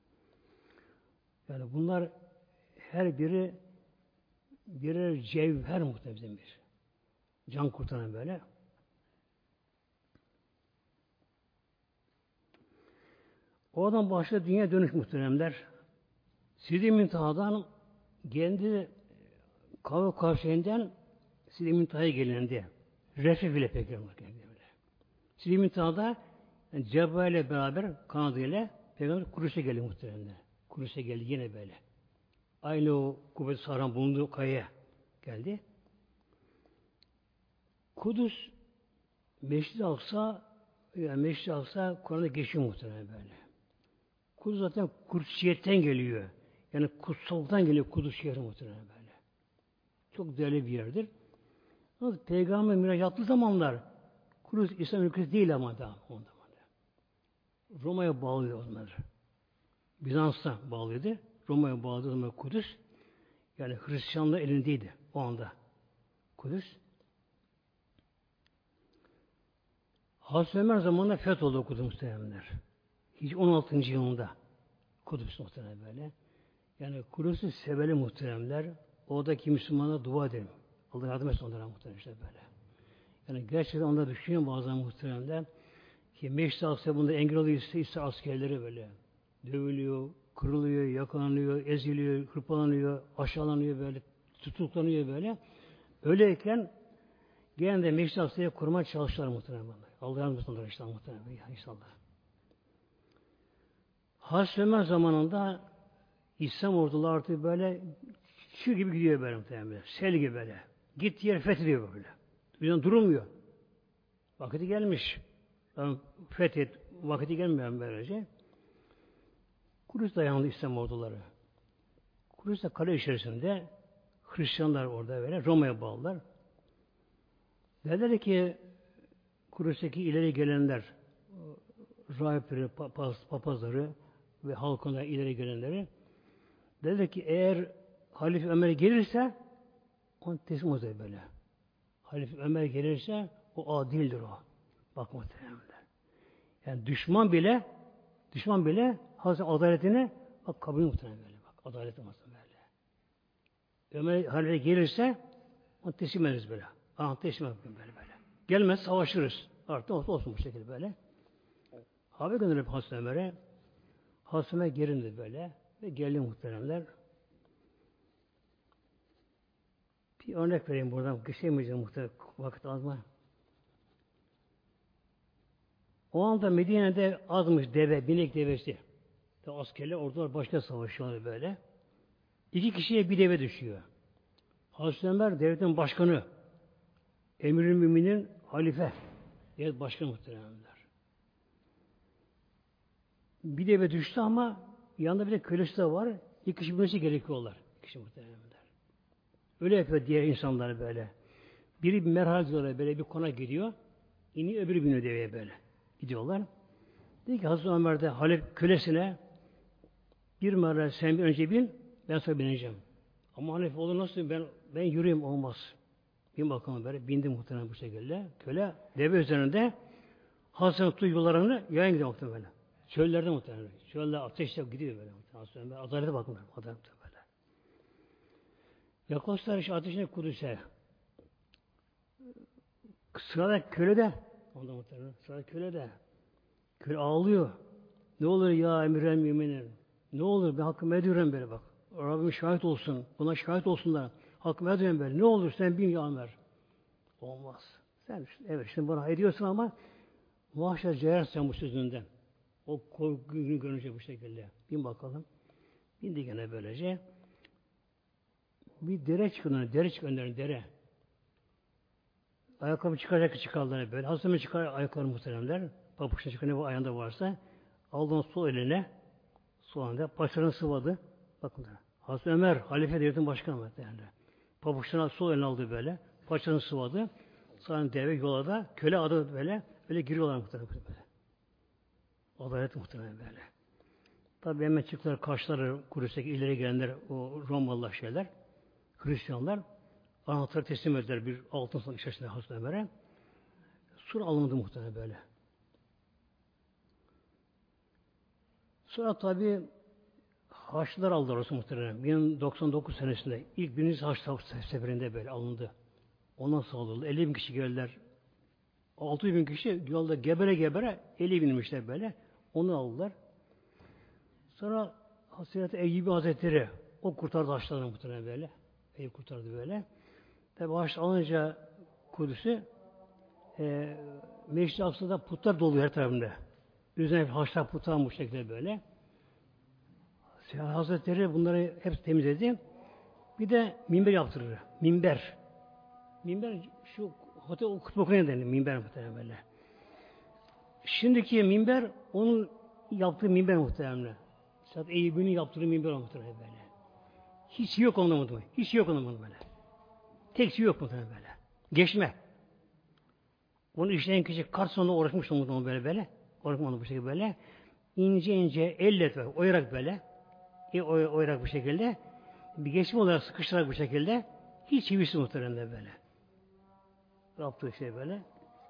Yani bunlar her biri birer cevher muhtemelen bir. Can kurtaran böyle. Oradan başladı dünya dönüş muhteremler. Sidi Müntaha'dan kendi Kavuk Kavşağı'ndan Sidi Müntaha'ya gelinendi. Refif ile peygamber geldi. Sidi Müntaha'da yani Cebba ile beraber Kanada ile peygamber Kuruş'a geldi muhteremler. Kuruş'a geldi yine böyle. Aynı o Kubbet-i Sahran bulunduğu kayaya geldi. Kudüs Meşrid-i Aksa yani Meşrid-i Aksa Kur'an'da geçiyor muhtemelen böyle. Kudüs zaten Kudsiyet'ten geliyor. Yani kutsallıktan geliyor Kudüs şehri muhtemelen böyle. Çok değerli bir yerdir. Nasıl Peygamber miraç yaptığı zamanlar Kudüs İslam ülkesi değil ama daha ondan. Roma'ya bağlıyor onları. Bizans'a bağlıydı. Roma'ya bağladığı zaman Kudüs yani Hristiyanlığı elindeydi o anda. Kudüs. Hazreti Ömer zamanında fetholdu Kudüs muhtemelenler. Hiç on altıncı yılında Kudüs muhtemelen böyle. Yani Kudüs'ü seveli muhteremler. Oradaki Müslümanlara dua edelim. Allah yardım etsin onlara muhterem işte böyle. Yani gerçekten onları düşünüyor bazen muhteremler. Ki Meşri Aksa bunda engel oluyor ise, ise askerleri böyle. Dövülüyor, kırılıyor, yakalanıyor, eziliyor, hırpalanıyor, aşağılanıyor böyle, tutuklanıyor böyle. Öyleyken gene de Meşri Aksa'yı kurmaya çalıştılar muhterem. Allah yardım etsin onlara işte muhterem. İnşallah. Hazreti Ömer zamanında İslam orduları artık böyle çığ gibi gidiyor böyle muhtemelen. Sel gibi böyle. Git yer fethediyor böyle. Birden durulmuyor. Vakiti gelmiş. Yani fethet, vakiti gelmiyor böylece. Kudüs dayandı İslam orduları. Kudüs'te kale içerisinde Hristiyanlar orada böyle Roma'ya bağlılar. Derler ki Kudüs'teki ileri gelenler, rahipleri, papazları ve halkına ileri gelenleri derler ki eğer Halife Ömer gelirse onu teslim olacak böyle. Halife Ömer gelirse o adildir o. Bak muhtemelen. Yani düşman bile düşman bile Hazreti adaletini bak kabul muhtemelen böyle. Bak adaleti muhtemelen böyle. Ömer Halife gelirse onu teslim ederiz böyle. Aha teslim ederiz böyle böyle. Gelmez savaşırız. Artık olsun, olsun bu şekilde böyle. Haber gönderip Hazreti Ömer'e. Hazreti Ömer gerindi böyle. Ve geldi muhteremler. Bir örnek vereyim buradan. Geçemeyeceğim muhterem. Vakit az mı? O anda Medine'de azmış deve, binek devesi. Askerler, ordular başka savaşıyorlar böyle. İki kişiye bir deve düşüyor. Hazreti Ömer devletin başkanı. Emir-i Mümin'in halife. Devlet başkanı muhteremler. Bir deve düştü ama yanında bir de kölesi de var. İki kişi bilmesi gerekiyorlar. İki kişi muhteremler. Öyle yapıyor diğer insanlar böyle. Biri bir merhale diyorlar böyle bir kona gidiyor. İniyor öbürü biniyor deveye böyle. Gidiyorlar. Dedi ki Hazreti Ömer de Halep kölesine bir merhale sen bir önce bin ben sonra bineceğim. Ama Halep olur nasıl ben ben yürüyeyim olmaz. Bin bakalım böyle bindi muhtemelen bu şekilde. Köle deve üzerinde Hazreti Tuğ yollarını yayın gidiyor muhtemelen. Çöllerde muhtemelen. Çölde ateşle gidiyor böyle. Hazreti Ömer adalete bakın. Adalete böyle. Yaklaştılar işte ateşine Kudüs'e. Sırada köle de ondan muhtemelen. Sırada köle de. Köle ağlıyor. Ne olur ya emir-el müminin. Ne olur ben hakkımı ediyorum böyle bak. Rabbim şahit olsun. Buna şahit olsunlar. Hakkımı ediyorum böyle. Ne olur sen bin ya Ömer. Olmaz. Sen evet şimdi bana ediyorsun ama muhaşer cayarsan bu sözünden. O korkuyu görünce bu şekilde. Bin bakalım. Bindi gene böylece. Bir dere çıkıyor. Dere çıkıyor. Dere. Ayakkabı çıkacak çıkarlar böyle. Hazreti çıkar ayakkabı muhteremler. Papuçta çıkan ne bu ayağında varsa aldı sol eline sol anda paçalarını sıvadı. Bakın da. Hazreti Ömer halife devletin başkanı yani. Papuçlarını sol eline aldı böyle. Paçalarını sıvadı. Sonra deve yola da köle adı böyle böyle giriyorlar muhterem böyle. Adalet muhterem böyle. Tabii hemen çıktılar karşıları Kudüs'teki ileri gelenler o Romalılar şeyler. Hristiyanlar anahtarı teslim ettiler bir altın sandık içerisinde Hazreti Ömer'e. Sonra alındı muhtemelen böyle. Sonra tabi Haçlılar aldılar orası muhtemelen. bin doksan dokuz senesinde ilk birinci Haç seferinde böyle alındı. Ondan sonra alındı. elli bin kişi geldiler. altı bin kişi yolda gebere gebere elli binmişler böyle. Onu aldılar. Sonra Hazreti Eyyubi Hazretleri o kurtardı Haçlıları muhtemelen böyle. Eyüp kurtardı böyle. Tabi Haç alınca Kudüs'ü e, Meşri Aksa'da putlar dolu her tarafında. Üzerine Haçlar putlar bu şekilde böyle. Seyyid Hazretleri bunları hepsi temizledi. Bir de minber yaptırır. Minber. Minber şu Hotel Kutbokı'na denir. Minber muhtemelen böyle. Şimdiki minber onun yaptığı minber muhtemelen. Saat Eyyubi'nin yaptığı minber muhtemelen böyle. Hiç yok onda muhtemelen. Hiç yok onda muhtemelen böyle. Tek yok muhtemelen böyle. Geçme. Onu işleyen kişi kart sonunda uğraşmış muhtemelen böyle böyle. Uğraşmadı bu şekilde böyle. İnce ince elle böyle, oyarak böyle. E, oy, oyarak bu şekilde. Bir geçme olarak sıkıştırarak bu şekilde. Hiç çivisi muhtemelen böyle. Yaptığı şey böyle.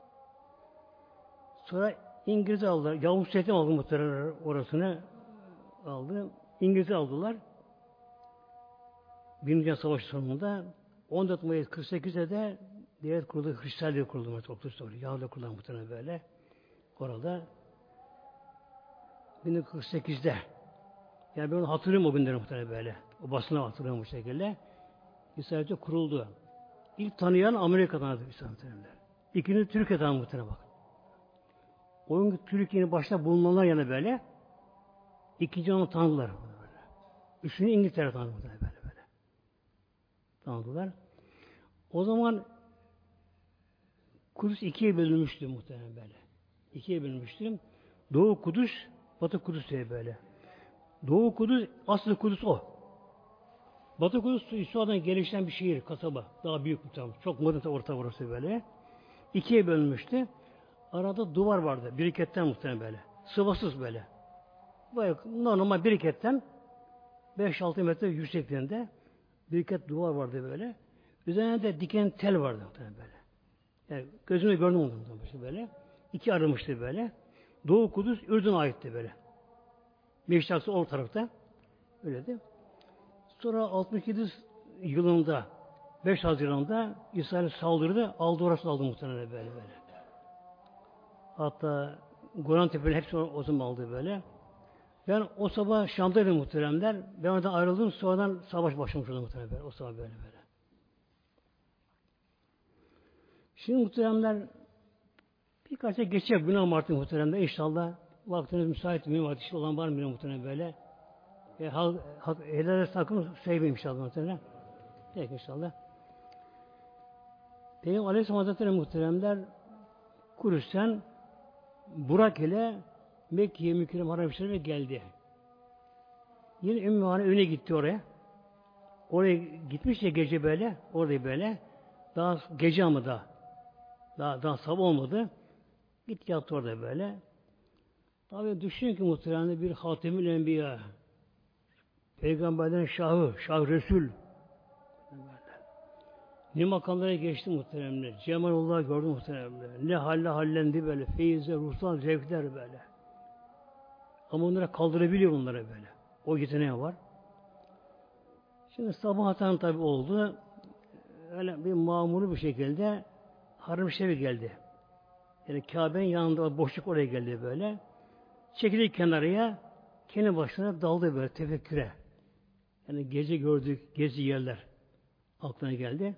Sonra İngiliz aldılar. Yavuz Selim aldı muhtemelen orasını aldı. İngiliz aldılar. Birinci Dünya Savaşı sonunda on dört Mayıs kırk sekizde de devlet kurulu, Hristiyan devlet kurulu. Yahudi kurulu muhtemelen böyle. Orada bin dokuz yüz kırk sekizde yani ben onu hatırlıyorum o günleri muhtemelen böyle. O basına hatırlıyorum bu şekilde. İsrail'de kuruldu. İlk tanıyan Amerika'dan adı İsrail'de. İkinci Türkiye'den muhtemelen bak. O gün Türkiye'nin başta bulunanlar yana böyle. İkinci onu tanıdılar. Böyle. Üçüncü İngiltere tanıdı böyle böyle. Tanıdılar. O zaman Kudüs ikiye bölünmüştü muhtemelen böyle. İkiye bölünmüştü. Doğu Kudüs, Batı Kudüs diye böyle. Doğu Kudüs, asıl Kudüs o. Batı Kudüs sonradan gelişen bir şehir, kasaba. Daha büyük bir tam. Çok modern orta burası böyle. İkiye bölünmüştü. Arada duvar vardı. Biriketten muhtemelen böyle. Sıvasız böyle. Böyle normal biriketten beş altı metre yüksekliğinde biriket duvar vardı böyle. Üzerine de diken tel vardı muhtemelen böyle. Yani gözümle gördüm onu böyle. İki aramıştı böyle. Doğu Kudüs Ürdün'e aitti böyle. Meşri Aksa o tarafta. Öyleydi. Sonra altmış yedi yılında beş Haziran'da İsrail saldırdı. Aldı orası aldı muhtemelen böyle böyle. Hatta Golan Tepe'nin hepsi o zaman aldı böyle. Ben o sabah Şam'daydım muhteremler. Ben oradan ayrıldım. Sonradan savaş başlamış oldu muhteremler. Böyle. O sabah böyle böyle. Şimdi muhteremler birkaç ay geçecek. Bilmem artık muhteremler. İnşallah vaktiniz müsait mi? Vakti olan var mı muhteremler böyle? E, hal, hal, helal sakın sevmeyeyim inşallah muhteremler. Peki inşallah. Peygamber Aleyhisselam Hazretleri muhteremler Kudüs'ten Burak ile Mekke'ye Mükerrem Haram-ı Şerif'e geldi. Yine Ümmü Hane öne gitti oraya. Oraya gitmiş ya gece böyle, orada böyle. Daha gece ama da. Daha, daha sabah olmadı. Git yattı orada böyle. Tabi düşünün ki muhtemelen bir Hatemül Enbiya. Peygamberlerin şahı, şah Resul. Ne makamlara geçti muhteremler. Cemalullah'ı gördü muhteremler. Ne halle hallendi böyle. Feyizler, ruhsal zevkler böyle. Ama onlara kaldırabiliyor bunlara böyle. O yeteneği var. Şimdi sabah hatan tabi oldu. Öyle bir mamuru bir şekilde Haram-ı Şerif geldi. Yani Kabe'nin yanında boşluk oraya geldi böyle. Çekildi kenarıya. Kendi başına daldı böyle tefekküre. Yani gece gördük, gezi yerler aklına geldi.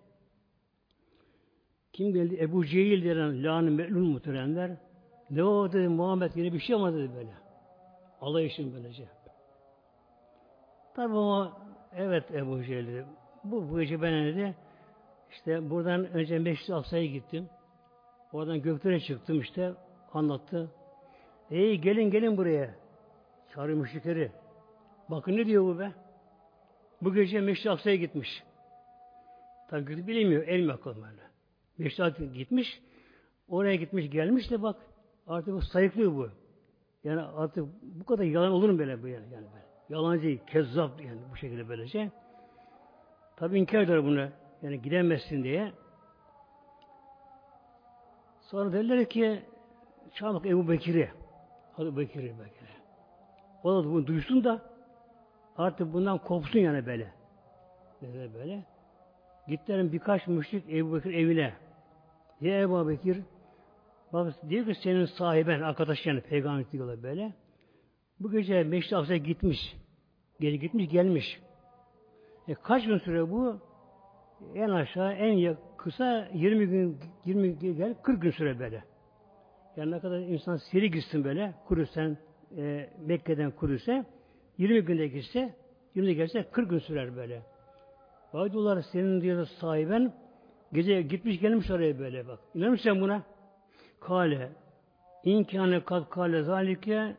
Kim geldi? Ebu Cehil denen lâne me'lûn muhteremler. Ne o dedi Muhammed yine bir şey ama dedi böyle. Allah için böylece. Tabi ama evet Ebu Cehil dedi. Bu, bu gece ben dedi işte buradan önce Meşri Aksa'ya gittim. Oradan göklere çıktım işte anlattı. Ey gelin gelin buraya. Çağırıyor müşrikleri. Bakın ne diyor bu be? Bu gece Meşri Aksa'ya gitmiş. Tabi bilmiyor. El mi akıllı böyle. Meşri Aksa gitmiş. Oraya gitmiş gelmiş de bak artık bu sayıklıyor bu. Yani artık bu kadar yalan olur mu böyle bu yani? yani böyle. Yalancı, kezzap yani bu şekilde böylece. Tabi inkar eder bunu. Yani gidemezsin diye. Sonra derler ki çabuk Ebu Bekir'i. Ebu Bekir'i Bekir'i. O da bunu duysun da artık bundan kopsun yani böyle. Böyle böyle. Gittiler birkaç müşrik Ebu Bekir evine. Ya Ebu Bekir bak diyor ki senin sahiben, arkadaş yani peygamber diyorlar böyle. Bu gece Meşri Aksa'ya gitmiş. Geri gitmiş gelmiş. E kaç gün süre bu? En aşağı en kısa yirmi gün yirmi gün gel kırk gün süre böyle. Yani ne kadar insan seri gitsin böyle Kudüs'ten e, Mekke'den Kudüs'e yirmi günde gitse yirmi günde gelse kırk gün sürer böyle. Baydolar senin diyor sahiben gece gitmiş gelmiş oraya böyle bak. İnanır mısın sen buna? Kale inkâne kad kâle zâlike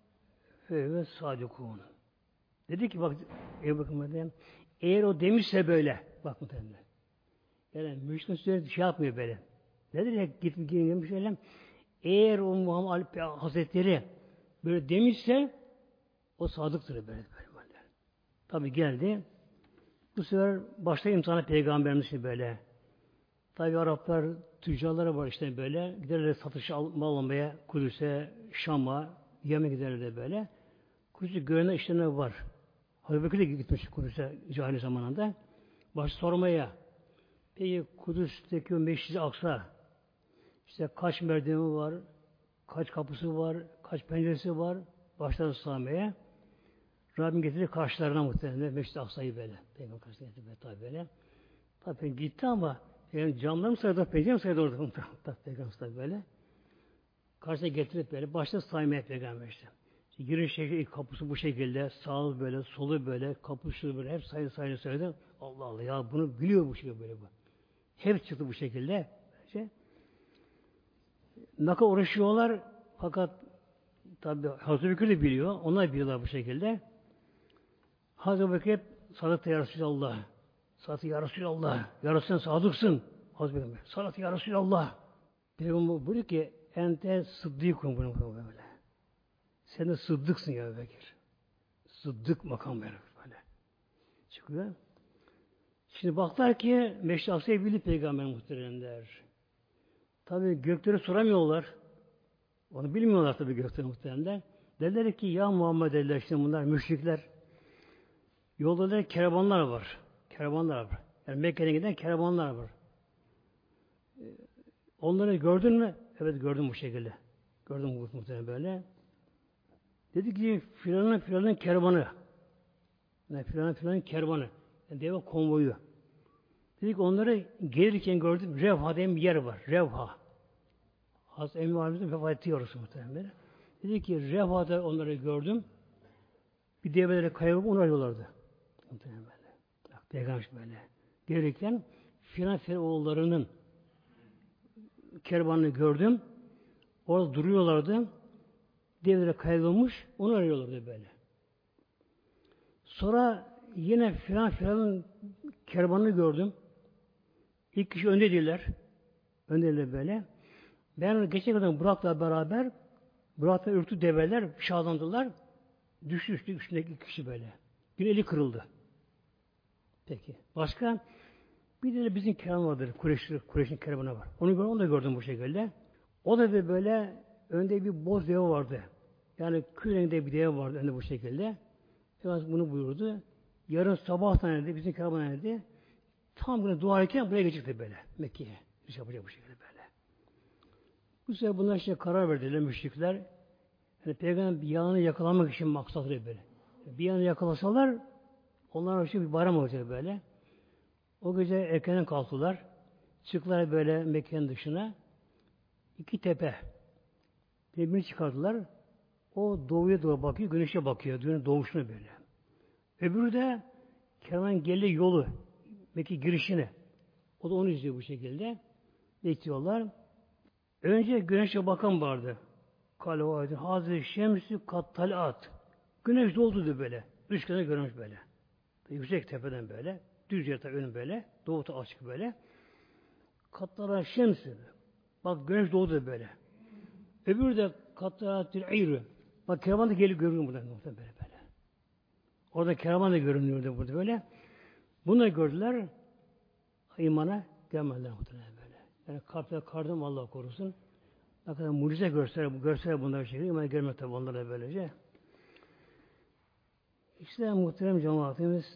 ve sadikûn. Dedi ki bak Ebu Bekir eğer o demişse böyle bak muhtemelen. Yani müşrik şey yapmıyor böyle. Nedir ya gitmiş gelmiş öyle. Eğer o Muhammed Hazretleri böyle demişse o sadıktır böyle böyle. böyle. Tabi geldi. Bu sefer başta imtihana peygamberimiz böyle. Tabi Araplar tüccarları var işte böyle. Giderler satış mal almaya Kudüs'e, Şam'a, Yemen'e giderler böyle. Kudüs'ü görene işlerine var. Hazreti Bekir de gitmiş Kudüs'e cahil zamanında. Baş sormaya. Peki Kudüs'teki o Meşri Aksa işte kaç merdiveni var, kaç kapısı var, kaç penceresi var başladı sağmaya. Rabbim getirdi karşılarına muhtemelen Meşri Aksa'yı böyle. Peygamber karşısına getirdi tabi böyle. Tabi gitti ama yani camlar mı sayılır, pencere mi sayılır orada tabi Peygamber tabi böyle. Karşısına getirip böyle başladı saymaya Peygamber işte. işte giriş şekli kapısı bu şekilde, sağı böyle, solu böyle, kapısı böyle hep sayı sayı saydı. Allah Allah ya bunu biliyor bu şey böyle bu. Hep çıktı bu şekilde. Şey. Naka uğraşıyorlar fakat tabi Hazreti Bekir de biliyor. Onlar biliyorlar bu şekilde. Hazreti Bekir hep Sadık ya Resulallah. Sadık ya Resulallah. Ya Resulallah sen sadıksın. Hazreti Peygamber. Sadık ya Resulallah. Peygamber buyuruyor ki ente sıddıkun bunu böyle. Sen de sıddıksın ya Ebu Bekir. Sıddık makam böyle. Çıkıyor. Şimdi baktılar ki Meşri Asya'yı bildi Peygamber muhteremler. Tabi gökleri soramıyorlar. Onu bilmiyorlar tabi gökleri muhteremler. Dediler ki ya Muhammed dediler işte bunlar müşrikler. Yolda da kervanlar var. Kervanlar var. Yani Mekke'ye giden kervanlar var. Onları gördün mü? Evet gördüm bu şekilde. Gördüm bu muhtemelen böyle. Dedi ki filanın filanın kervanı. Yani filanın filanın kervanı. Yani deve konvoyu. Dedi ki onları gelirken gördüm. Revha diye bir yer var. Revha. Hazreti Emmi Validemizin vefat ettiği orası muhtemelen. Dedi ki Revha'da onları gördüm. Bir develere kayıp onu arıyorlardı. Muhtemelen böyle. Peygamber böyle. Gelirken filan filan oğullarının kervanını gördüm. Orada duruyorlardı. Develere kaybolmuş. Onu arıyorlardı böyle. Sonra yine filan filanın kervanını gördüm. İlk kişi öndeydiler. Öndeydiler böyle. Ben geçen kadar Burak'la beraber Burak'la ürktü develer, şahlandılar. Düştü düştü üstündeki kişi böyle. Bir eli kırıldı. Peki. Başka? Bir de bizim kervan vardır. Kureyş'in Kureyş'in kervanı var. Onu, onu da gördüm bu şekilde. O da bir böyle önde bir boz deve vardı. Yani kül renginde bir deve vardı önde bu şekilde. Biraz bunu buyurdu. Yarın sabah dedi, bizim kervan dedi. Tam bunu dua ederken buraya geçecekti böyle. Mekke'ye. Bir şey yapacak bu şekilde böyle. Bu sefer bunlar işte karar verdiler müşrikler. Yani Peygamber bir yanını yakalamak için maksatlı böyle. Bir yanını yakalasalar onlar için bir bayram olacak böyle. O gece erkenden kalktılar. Çıktılar böyle Mekke'nin dışına. İki tepe. Birbirini çıkardılar. O doğuya doğru bakıyor, güneşe bakıyor. Dünyanın doğuşuna böyle. Öbürü de kervan geldi yolu. Mekke girişine. O da onu izliyor bu şekilde. Bekliyorlar. Önce güneşe bakan vardı. Kale o aydın. Hazreti Şemsi Kattalat. Güneş doldu böyle. Üç kere görmüş böyle. Yüksek tepeden böyle. Düz yata önü böyle. Doğuta açık böyle. Kattalat Şemsi. Bak güneş doğdu böyle. Öbürü de Kattalatil Eyrü. Bak kervan da gelip görünüyor burada. Böyle böyle. Orada kervan da görünüyordu burada böyle. Bunları gördüler. İmana gelmediler muhtemelen böyle. Yani kalpte kardım Allah korusun. Ne kadar mucize göster, göster bunlar şey. İmana gelmedi tabi onlara böylece. İşte muhterem cemaatimiz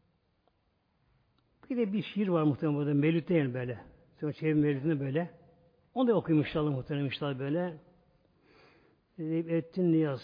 bir de bir şiir var muhtemelen burada. Mevlüt değil böyle. Sonra çevir mevlütünde böyle. Onu da okuyayım inşallah muhterem inşallah böyle. Eleyip ettin niyaz.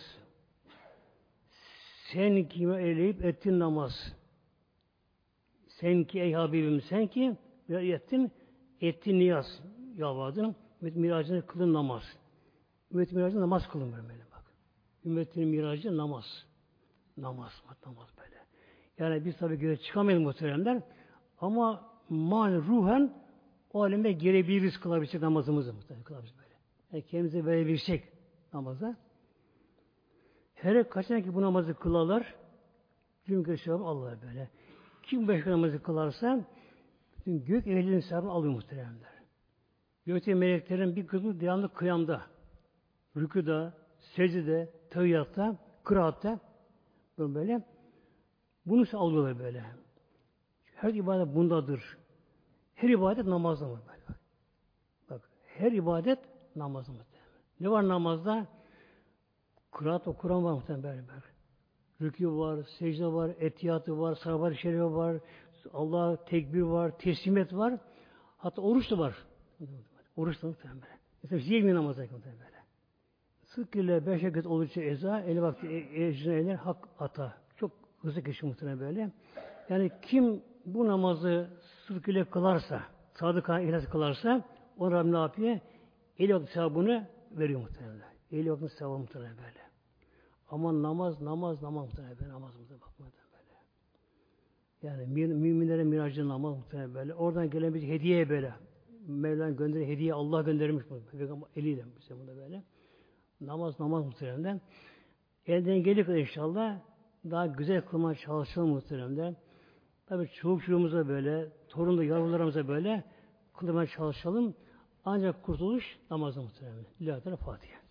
Sen kime eleyip ettin namaz. Sen ki ey Habibim sen ki ettin ettin niyaz yalvardın. Ümmet miracını kılın namaz. Ümmet miracını namaz kılın böyle bak. Ümmetin miracı namaz. Namaz, namaz böyle. Yani biz tabii göre çıkamayız muhteremler ama mani ruhen o aleme girebiliriz kılabilecek namazımızı muhterem kılabilecek böyle. Yani kendimize verebilecek namaza. Her kaçan ki bu namazı kılarlar çünkü sevabı Allah böyle. Kim başka namazı kılarsa bütün gök ehlinin sevabını alıyor muhteremler. Gökte meleklerin bir kısmı devamlı kıyamda, rüküda, secde, tevhiyatta, kıraatta böyle. Bunu alıyorlar böyle. Her ibadet bundadır. Her ibadet namazda mı böyle? Bak. Bak, her ibadet namazda mı? Ne var namazda? Kıraat o Kur'an var muhtemelen böyle böyle. Rükû var, secde var, etiyatı var, salavat-ı şerife var, Allah'a tekbir var, teslimiyet var. Hatta oruç da var. Oruç da muhtemelen böyle. Mesela yirmi namazda muhtemelen böyle. Sık ile beş vakit olursa eza, el vakti ecrine eler hak ata. Çok hızlı kişi muhtemelen böyle. Yani kim bu namazı sık ile kılarsa, sadık ihlas kılarsa, o Rabbim ne yapıyor? El vakti sevabını veriyor muhtemelen. El vakti sevabı muhtemelen böyle. Ama namaz, namaz, namaz muhtemelen böyle. Namaz muhtemelen bakmadan böyle. Yani müminlere miracı namaz muhtemelen böyle. Oradan gelen bir hediye böyle. Mevlana gönderiyor, hediye Allah göndermiş bu. Eliyle bize bunu böyle. Namaz, namaz muhtemelen. Elden gelir inşallah daha güzel kılmaya çalışalım muhtemelen. Tabii çoluk çocuğumuza böyle, torun da yavrularımıza böyle kılmaya çalışalım. Ancak kurtuluş namazı muhtemelen. Lillahi Teala Fatiha.